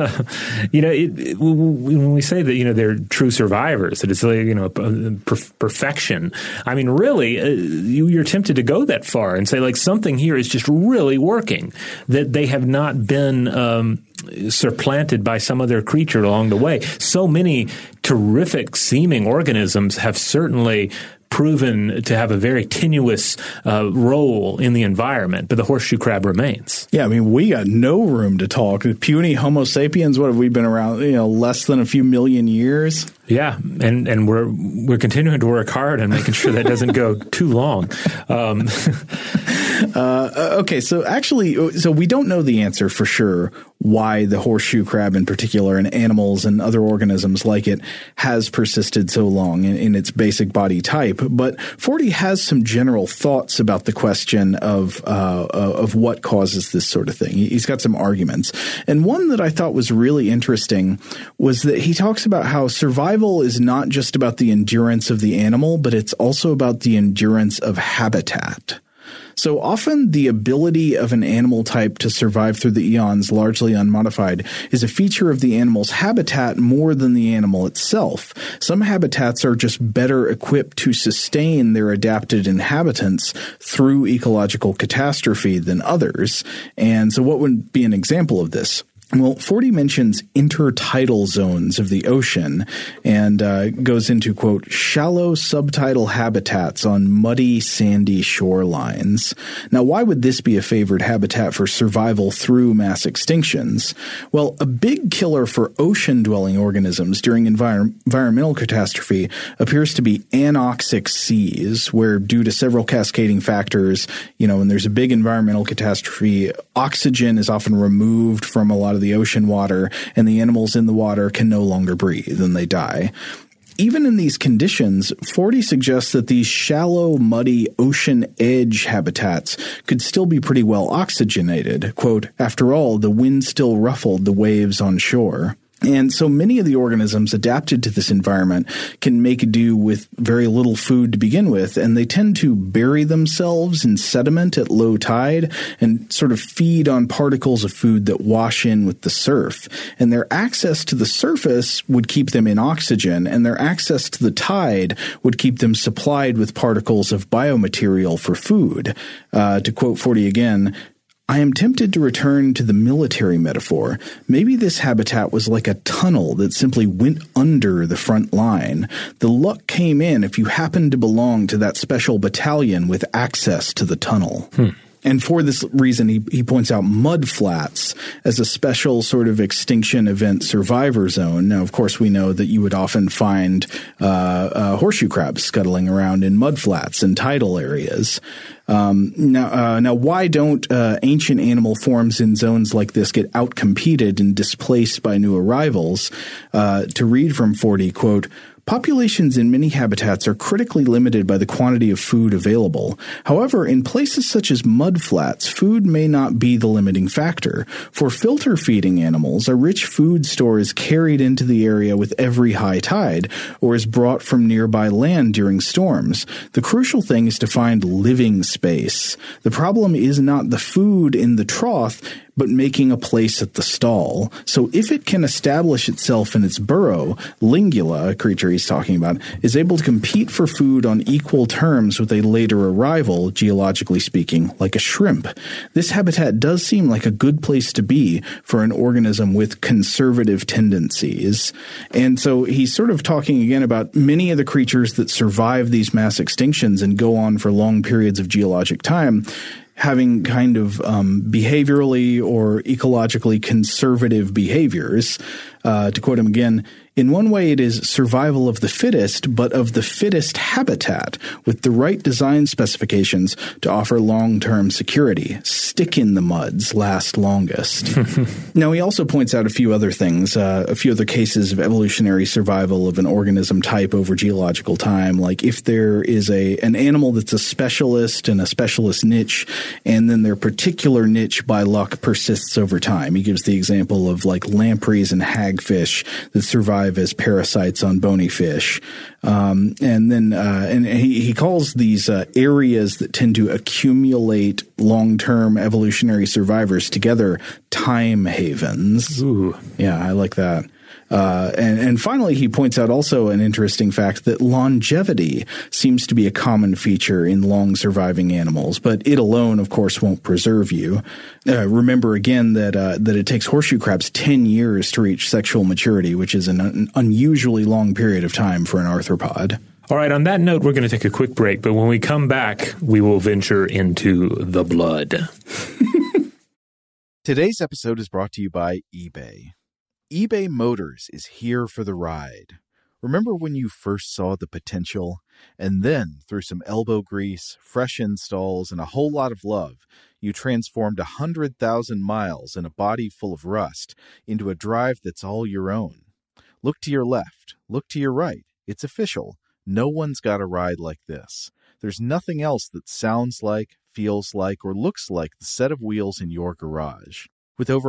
when we say that, they're true survivors, that it's, perfection. I mean, really, you're tempted to go that far and say, something here is just really working, that they have not been supplanted by some other creature along the way. So many terrific seeming organisms have certainly proven to have a very tenuous role in the environment, but the horseshoe crab remains. Yeah, I mean, we got no room to talk. Puny Homo sapiens, what have we been around, less than a few million years? Yeah, and we're continuing to work hard on making sure that doesn't go too long. Okay, so we don't know the answer for sure why the horseshoe crab in particular and animals and other organisms like it has persisted so long in its basic body type. But Forty has some general thoughts about the question of what causes this sort of thing. He's got some arguments. And one that I thought was really interesting was that he talks about how survival is not just about the endurance of the animal, but it's also about the endurance of habitat. So often the ability of an animal type to survive through the eons largely unmodified is a feature of the animal's habitat more than the animal itself. Some habitats are just better equipped to sustain their adapted inhabitants through ecological catastrophe than others. And so what would be an example of this? Well, Forty mentions intertidal zones of the ocean and goes into, quote, shallow subtidal habitats on muddy, sandy shorelines. Now, why would this be a favored habitat for survival through mass extinctions? Well, a big killer for ocean-dwelling organisms during environmental catastrophe appears to be anoxic seas, where due to several cascading factors, when there's a big environmental catastrophe, oxygen is often removed from a lot of the ocean water, and the animals in the water can no longer breathe and they die. Even in these conditions, Forty suggests that these shallow, muddy, ocean edge habitats could still be pretty well oxygenated. Quote, after all, the wind still ruffled the waves on shore. And so many of the organisms adapted to this environment can make do with very little food to begin with, and they tend to bury themselves in sediment at low tide and sort of feed on particles of food that wash in with the surf. And their access to the surface would keep them in oxygen, and their access to the tide would keep them supplied with particles of biomaterial for food. To quote Forty again, I am tempted to return to the military metaphor. Maybe this habitat was like a tunnel that simply went under the front line. The luck came in if you happened to belong to that special battalion with access to the tunnel. And for this reason, he points out mud flats as a special sort of extinction event survivor zone. Now, of course, we know that you would often find horseshoe crabs scuttling around in mud flats and tidal areas. Now, why don't ancient animal forms in zones like this get outcompeted and displaced by new arrivals? To read from Forty, quote, populations in many habitats are critically limited by the quantity of food available. However, in places such as mudflats, food may not be the limiting factor. For filter-feeding animals, a rich food store is carried into the area with every high tide, or is brought from nearby land during storms. The crucial thing is to find living space. The problem is not the food in the trough, but making a place at the stall. So if it can establish itself in its burrow, Lingula, a creature he's talking about, is able to compete for food on equal terms with a later arrival, geologically speaking, like a shrimp. This habitat does seem like a good place to be for an organism with conservative tendencies. And so he's sort of talking again about many of the creatures that survive these mass extinctions and go on for long periods of geologic time, having kind of behaviorally or ecologically conservative behaviors. To quote him again, in one way it is survival of the fittest, but of the fittest habitat with the right design specifications to offer long-term security. Stick in the muds, last longest. Now, he also points out a few other things, a few other cases of evolutionary survival of an organism type over geological time, like if there is an animal that's a specialist in a specialist niche, and then their particular niche by luck persists over time. He gives the example of like lampreys and hagfish that survive as parasites on bony fish. And he calls these areas that tend to accumulate long-term evolutionary survivors together time havens. Ooh. Yeah, I like that. And finally, he points out also an interesting fact that longevity seems to be a common feature in long-surviving animals, but it alone, of course, won't preserve you. Remember again that it takes horseshoe crabs 10 years to reach sexual maturity, which is an unusually long period of time for an arthropod. All right, on that note, we're going to take a quick break, but when we come back, we will venture into the blood. Today's episode is brought to you by eBay. eBay Motors is here for the ride. Remember when you first saw the potential? And then, through some elbow grease, fresh installs, and a whole lot of love, you transformed 100,000 miles and a body full of rust into a drive that's all your own. Look to your left. Look to your right. It's official. No one's got a ride like this. There's nothing else that sounds like, feels like, or looks like the set of wheels in your garage. With over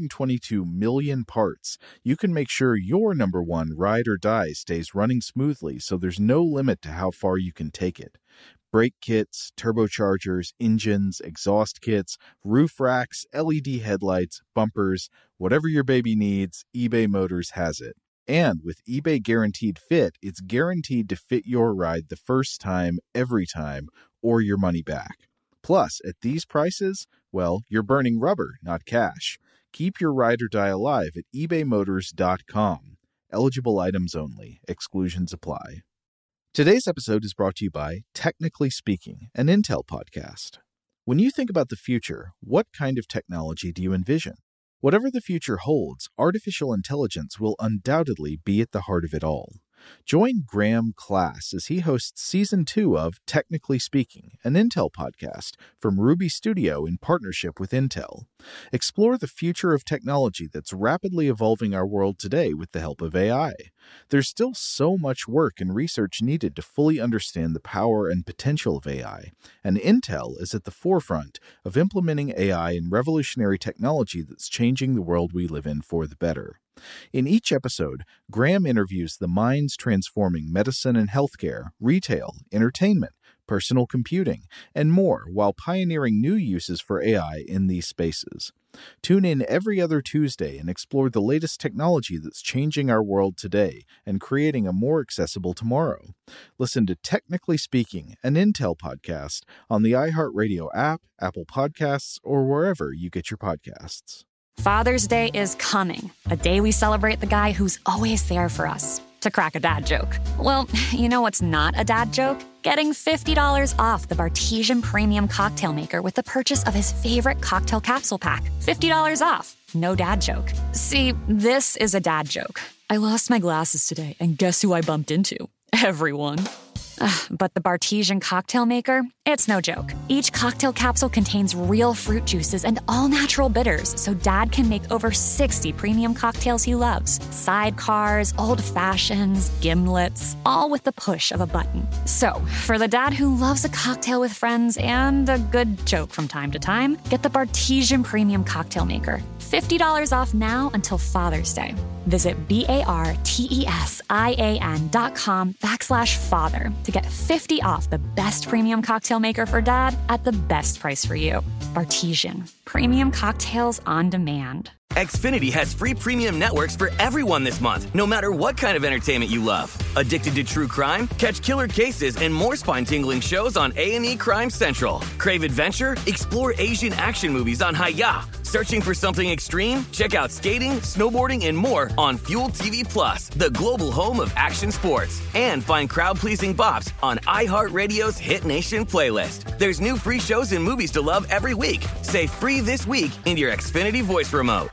122 million parts, you can make sure your number one ride or die stays running smoothly, so there's no limit to how far you can take it. Brake kits, turbochargers, engines, exhaust kits, roof racks, LED headlights, bumpers, whatever your baby needs, eBay Motors has it. And with eBay Guaranteed Fit, it's guaranteed to fit your ride the first time, every time, or your money back. Plus, at these prices, well, you're burning rubber, not cash. Keep your ride or die alive at ebaymotors.com. Eligible items only. Exclusions apply. Today's episode is brought to you by Technically Speaking, an Intel podcast. When you think about the future, what kind of technology do you envision? Whatever the future holds, artificial intelligence will undoubtedly be at the heart of it all. Join Graham Class as he hosts Season 2 of Technically Speaking, an Intel podcast from Ruby Studio in partnership with Intel. Explore the future of technology that's rapidly evolving our world today with the help of AI. There's still so much work and research needed to fully understand the power and potential of AI, and Intel is at the forefront of implementing AI in revolutionary technology that's changing the world we live in for the better. In each episode, Graham interviews the minds transforming medicine and healthcare, retail, entertainment, personal computing, and more while pioneering new uses for AI in these spaces. Tune in every other Tuesday and explore the latest technology that's changing our world today and creating a more accessible tomorrow. Listen to Technically Speaking, an Intel podcast on the iHeartRadio app, Apple Podcasts, or wherever you get your podcasts. Father's Day is coming, a day we celebrate the guy who's always there for us. To crack a dad joke. Well, you know what's not a dad joke? Getting $50 off the Bartesian Premium Cocktail Maker with the purchase of his favorite cocktail capsule pack. $50 off. No dad joke. See, this is a dad joke. I lost my glasses today, and guess who I bumped into? Everyone. But the Bartesian Cocktail Maker, it's no joke. Each cocktail capsule contains real fruit juices and all-natural bitters, so Dad can make over 60 premium cocktails he loves. Sidecars, old fashions, gimlets, all with the push of a button. So, for the dad who loves a cocktail with friends and a good joke from time to time, get the Bartesian Premium Cocktail Maker. $50 off now until Father's Day. Visit BARTESIAN.com/father to get 50 off the best premium cocktail maker for dad at the best price for you. Bartesian. Premium cocktails on demand. Xfinity has free premium networks for everyone this month, no matter what kind of entertainment you love. Addicted to true crime? Catch killer cases and more spine-tingling shows on A&E Crime Central. Crave adventure? Explore Asian action movies on Hi-YAH. Searching for something extreme? Check out skating, snowboarding, and more on Fuel TV Plus, the global home of action sports. And find crowd-pleasing bops on iHeartRadio's Hit Nation playlist. There's new free shows and movies to love every week. Say free this week in your Xfinity voice remote.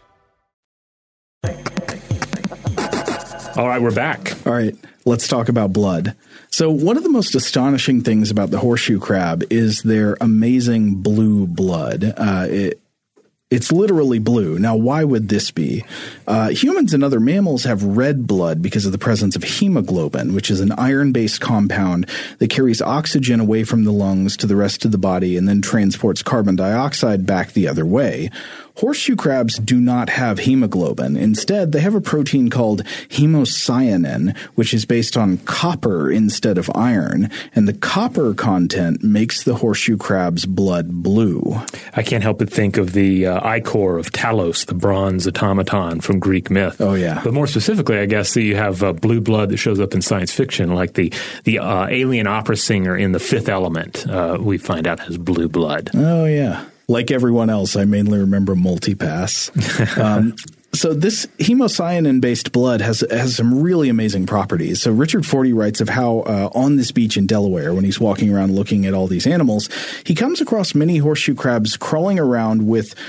All right, we're back. All right, let's talk about blood. So one of the most astonishing things about the horseshoe crab is their amazing blue blood. It's literally blue. Now, why would this be? Humans and other mammals have red blood because of the presence of hemoglobin, which is an iron-based compound that carries oxygen away from the lungs to the rest of the body and then transports carbon dioxide back the other way. Horseshoe crabs do not have hemoglobin. Instead, they have a protein called hemocyanin, which is based on copper instead of iron, and the copper content makes the horseshoe crab's blood blue. I can't help but think of the ichor of Talos, the bronze automaton from Greek myth. Oh, yeah. But more specifically, I guess, you have blue blood that shows up in science fiction, like the alien opera singer in The Fifth Element, we find out has blue blood. Oh, yeah. Like everyone else, I mainly remember Multipass. So this hemocyanin-based blood has some really amazing properties. So Richard Forty writes of how on this beach in Delaware, when he's walking around looking at all these animals, he comes across many horseshoe crabs crawling around with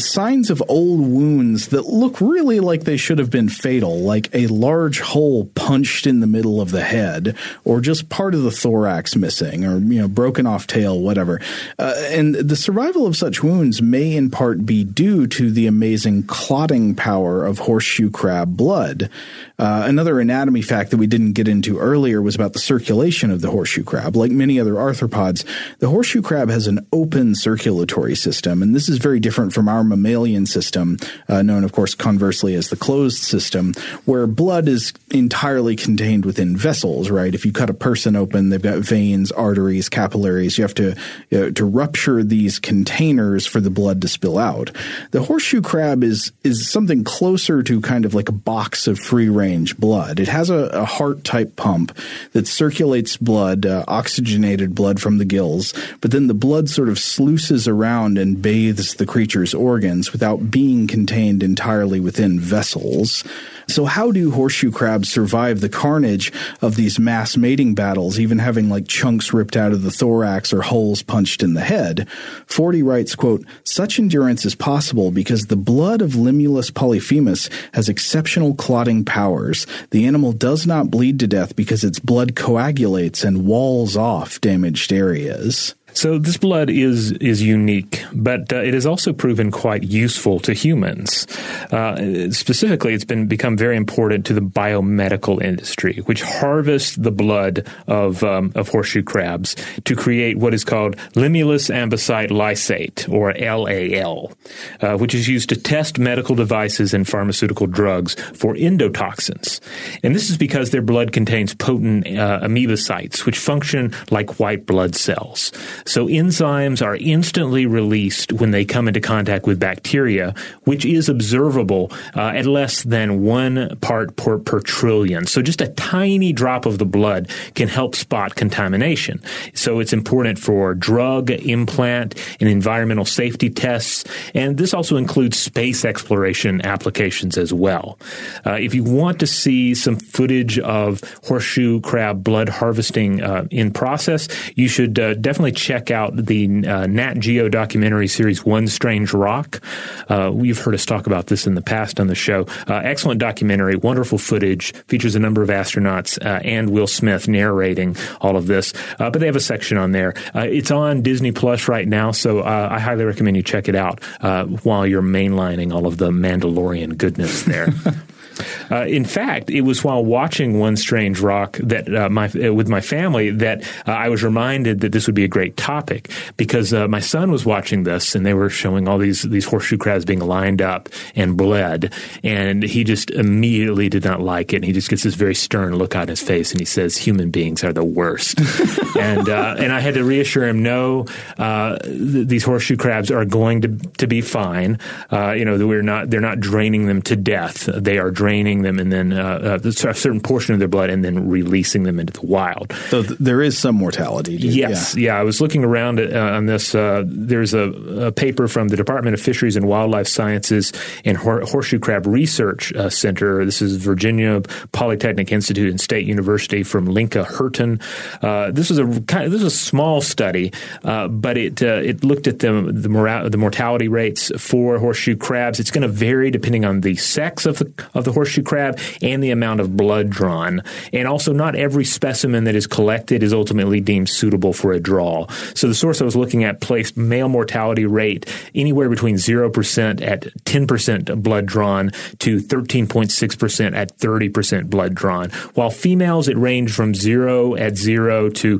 signs of old wounds that look really like they should have been fatal, like a large hole punched in the middle of the head, or just part of the thorax missing, or broken off tail, whatever. And the survival of such wounds may in part be due to the amazing clotting power of horseshoe crab blood. Another anatomy fact that we didn't get into earlier was about the circulation of the horseshoe crab. Like many other arthropods, the horseshoe crab has an open circulatory system, and this is very different from our mammalian system, known, of course, conversely as the closed system, where blood is entirely contained within vessels, right? If you cut a person open, they've got veins, arteries, capillaries. You have to rupture these containers for the blood to spill out. The horseshoe crab is something closer to kind of like a box of free-range blood. It has a heart-type pump that circulates blood, oxygenated blood from the gills, but then the blood sort of sluices around and bathes the creature's organs without being contained entirely within vessels. So how do horseshoe crabs survive the carnage of these mass mating battles, even having like chunks ripped out of the thorax or holes punched in the head? Forty writes, quote, "Such endurance is possible because the blood of Limulus polyphemus has exceptional clotting powers. The animal does not bleed to death because its blood coagulates and walls off damaged areas." So this blood is unique, but it has also proven quite useful to humans. Specifically, it's become very important to the biomedical industry, which harvests the blood of horseshoe crabs to create what is called Limulus ambisite lysate, or LAL, which is used to test medical devices and pharmaceutical drugs for endotoxins. And this is because their blood contains potent amoebocytes, which function like white blood cells. So enzymes are instantly released when they come into contact with bacteria, which is observable at less than 1 part per trillion. So just a tiny drop of the blood can help spot contamination. So it's important for drug, implant, and environmental safety tests. And this also includes space exploration applications as well. If you want to see some footage of horseshoe crab blood harvesting in process, you should definitely check out the Nat Geo documentary series One Strange Rock. You've heard us talk about this in the past on the show. Excellent documentary, wonderful footage, features a number of astronauts and Will Smith narrating all of this. But they have a section on there. It's on Disney Plus right now, so I highly recommend you check it out while you're mainlining all of the Mandalorian goodness there. In fact, it was while watching One Strange Rock that with my family that I was reminded that this would be a great topic, because my son was watching this and they were showing all these horseshoe crabs being lined up and bled, and he just immediately did not like it. And he just gets this very stern look on his face and he says, "Human beings are the worst." and I had to reassure him, no, these horseshoe crabs are going to be fine. They're not draining them to death. They are draining them and then a certain portion of their blood and then releasing them into the wild. So there is some mortality. Yes. Yeah. I was looking around on this. There's a paper from the Department of Fisheries and Wildlife Sciences and Horseshoe Crab Research Center. This is Virginia Polytechnic Institute and State University from Linka Hurton. This was a small study, but it looked at the mortality rates for horseshoe crabs. It's going to vary depending on the sex of the horseshoe crab and the amount of blood drawn. And also, not every specimen that is collected is ultimately deemed suitable for a draw. So the source I was looking at placed male mortality rate anywhere between 0% at 10% blood drawn to 13.6% at 30% blood drawn. While females, it ranged from 0 to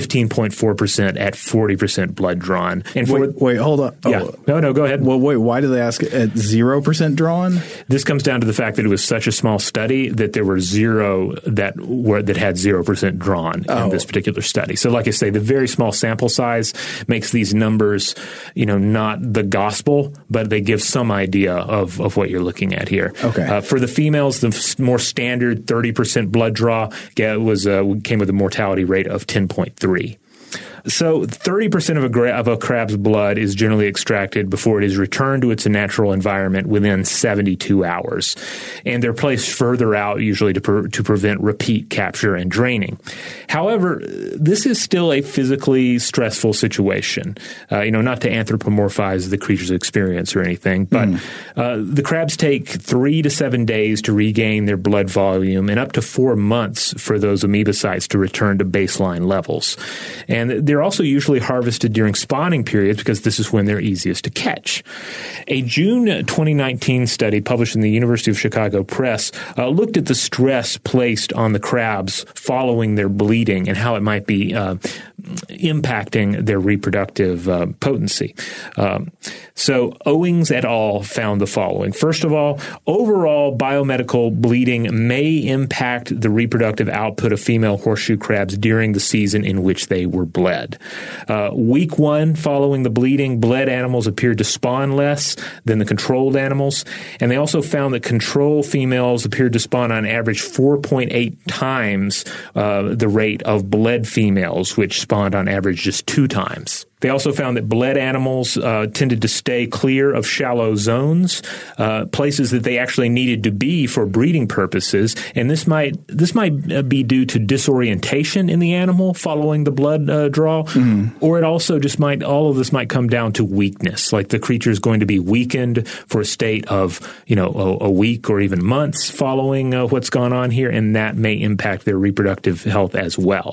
15.4% at 40% blood drawn. And wait, hold on. Yeah. No, go ahead. Well, wait, why do they ask at 0% drawn? This comes down to the fact that it was such a small study that there were 0 that had 0% drawn in this particular study. So like I say, the very small sample size makes these numbers, not the gospel, but they give some idea of what you're looking at here. Okay. For the females, the more standard 30% blood draw came with a mortality rate of 10.3. So 30% of a crab's blood is generally extracted before it is returned to its natural environment within 72 hours. And they're placed further out, usually to prevent repeat capture and draining. However, this is still a physically stressful situation, not to anthropomorphize the creature's experience or anything, but the crabs take 3 to 7 days to regain their blood volume and up to 4 months for those amoebocytes to return to baseline levels. And they're also usually harvested during spawning periods because this is when they're easiest to catch. A June 2019 study published in the University of Chicago Press looked at the stress placed on the crabs following their bleeding and how it might be impacting their reproductive potency. So Owings et al. Found the following. First of all, overall biomedical bleeding may impact the reproductive output of female horseshoe crabs during the season in which they were bled. Week 1 following the bleeding, bled animals appeared to spawn less than the controlled animals, and they also found that control females appeared to spawn on average 4.8 times the rate of bled females, which spawned on average just 2 times. They also found that bled animals tended to stay clear of shallow zones, places that they actually needed to be for breeding purposes, and this might be due to disorientation in the animal following the blood draw, or it also just all of this might come down to weakness, like the creature is going to be weakened for a state of a week or even months following what's gone on here, and that may impact their reproductive health as well.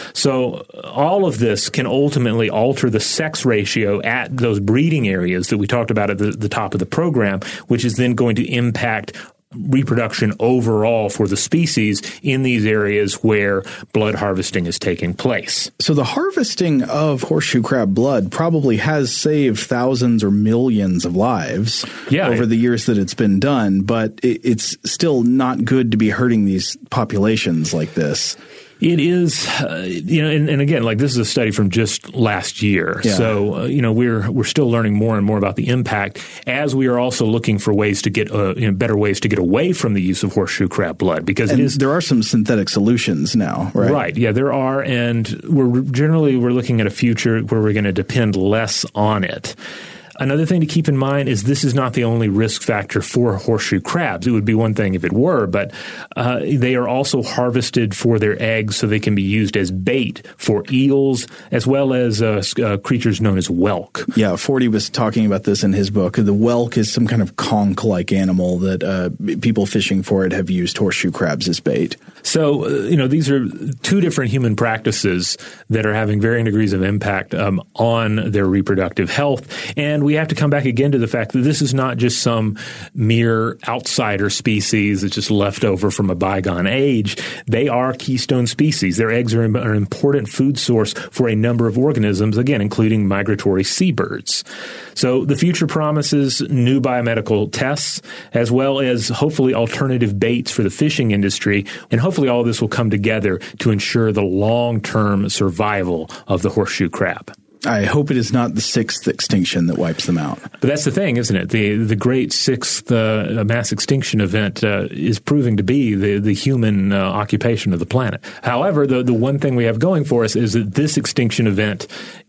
So all of this can ultimately alter the sex ratio at those breeding areas that we talked about at the top of the program, which is then going to impact reproduction overall for the species in these areas where blood harvesting is taking place. So the harvesting of horseshoe crab blood probably has saved thousands or millions of lives over the years that it's been done, but it's still not good to be hurting these populations like this. It is, and again, like this is a study from just last year. Yeah. So, we're still learning more and more about the impact as we are also looking for ways to get, better ways to get away from the use of horseshoe crab blood because there are some synthetic solutions now, right? Right. Yeah, there are. And we're looking at a future where we're going to depend less on it. Another thing to keep in mind is this is not the only risk factor for horseshoe crabs. It would be one thing if it were, but they are also harvested for their eggs so they can be used as bait for eels as well as creatures known as whelk. Yeah, Forty was talking about this in his book. The whelk is some kind of conch-like animal that people fishing for it have used horseshoe crabs as bait. So, these are 2 different human practices that are having varying degrees of impact on their reproductive health. And we have to come back again to the fact that this is not just some mere outsider species that's just left over from a bygone age. They are keystone species. Their eggs are an important food source for a number of organisms, again, including migratory seabirds. So the future promises new biomedical tests as well as hopefully alternative baits for the fishing industry. And hopefully all of this will come together to ensure the long-term survival of the horseshoe crab. I hope it is not the 6th extinction that wipes them out. But that's the thing, isn't it? The great 6th mass extinction event is proving to be the human occupation of the planet. However, the one thing we have going for us is that this extinction event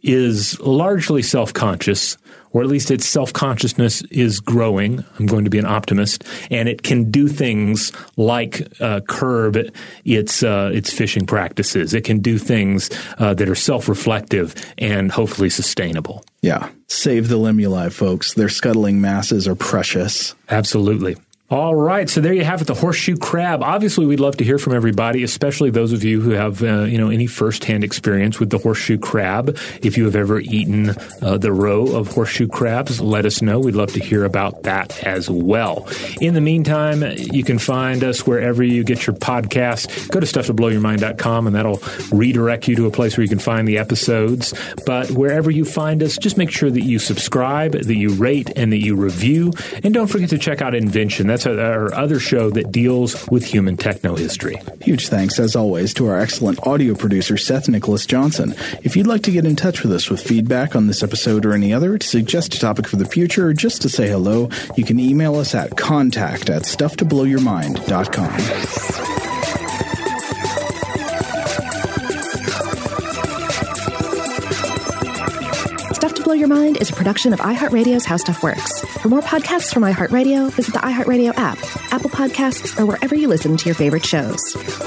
is largely self-conscious, or at least its self-consciousness is growing. I'm going to be an optimist. And it can do things like curb its fishing practices. It can do things that are self-reflective and hopefully sustainable. Yeah. Save the limuli, folks. Their scuttling masses are precious. Absolutely. All right. So there you have it, the horseshoe crab. Obviously, we'd love to hear from everybody, especially those of you who have, any firsthand experience with the horseshoe crab. If you have ever eaten the roe of horseshoe crabs, let us know. We'd love to hear about that as well. In the meantime, you can find us wherever you get your podcasts. Go to stufftoblowyourmind.com, and that'll redirect you to a place where you can find the episodes. But wherever you find us, just make sure that you subscribe, that you rate, and that you review. And don't forget to check out Invention. That's our other show that deals with human techno-history. Huge thanks, as always, to our excellent audio producer, Seth Nicholas Johnson. If you'd like to get in touch with us with feedback on this episode or any other, to suggest a topic for the future, or just to say hello, you can email us at contact@stufftoblowyourmind.com. Your Mind is a production of iHeartRadio's How Stuff Works. For more podcasts from iHeartRadio, visit the iHeartRadio app, Apple Podcasts, or wherever you listen to your favorite shows.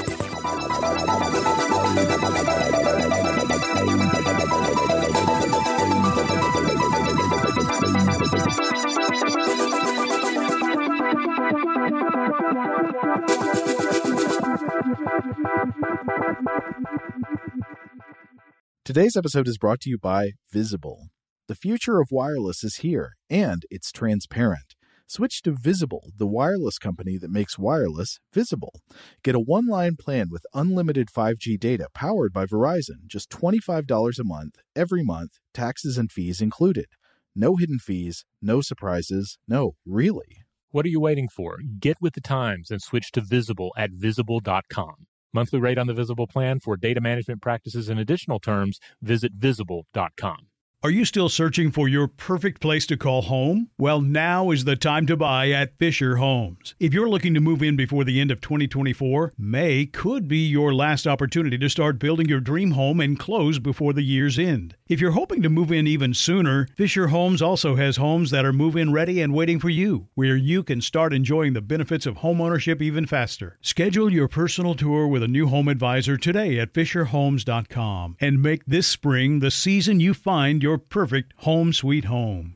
Today's episode is brought to you by Visible. The future of wireless is here, and it's transparent. Switch to Visible, the wireless company that makes wireless visible. Get a one-line plan with unlimited 5G data powered by Verizon, just $25 a month, every month, taxes and fees included. No hidden fees, no surprises, no, really. What are you waiting for? Get with the times and switch to Visible at Visible.com. Monthly rate on the Visible plan for data management practices and additional terms, visit Visible.com. Are you still searching for your perfect place to call home? Well, now is the time to buy at Fisher Homes. If you're looking to move in before the end of 2024, May could be your last opportunity to start building your dream home and close before the year's end. If you're hoping to move in even sooner, Fisher Homes also has homes that are move-in ready and waiting for you, where you can start enjoying the benefits of homeownership even faster. Schedule your personal tour with a new home advisor today at FisherHomes.com and make this spring the season you find your perfect home sweet home.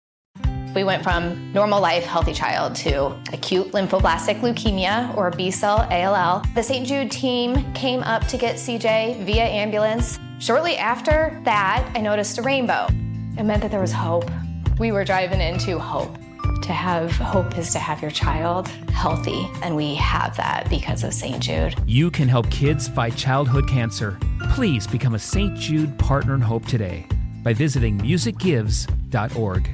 We went from normal life, healthy child to acute lymphoblastic leukemia, or B-cell ALL. The St. Jude team came up to get CJ via ambulance. Shortly after that, I noticed a rainbow. It meant that there was hope. We were driving into hope. To have hope is to have your child healthy, and we have that because of St. Jude. You can help kids fight childhood cancer. Please become a St. Jude Partner in Hope today by visiting musicgives.org.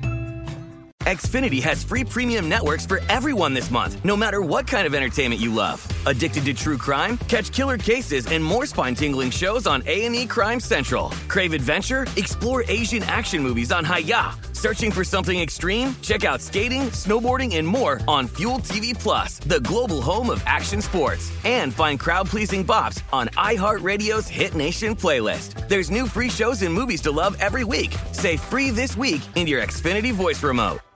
Xfinity has free premium networks for everyone this month, no matter what kind of entertainment you love. Addicted to true crime? Catch killer cases and more spine-tingling shows on A&E Crime Central. Crave adventure? Explore Asian action movies on Hi-Ya. Searching for something extreme? Check out skating, snowboarding, and more on Fuel TV Plus, the global home of action sports. And find crowd-pleasing bops on iHeartRadio's Hit Nation playlist. There's new free shows and movies to love every week. Say free this week in your Xfinity voice remote.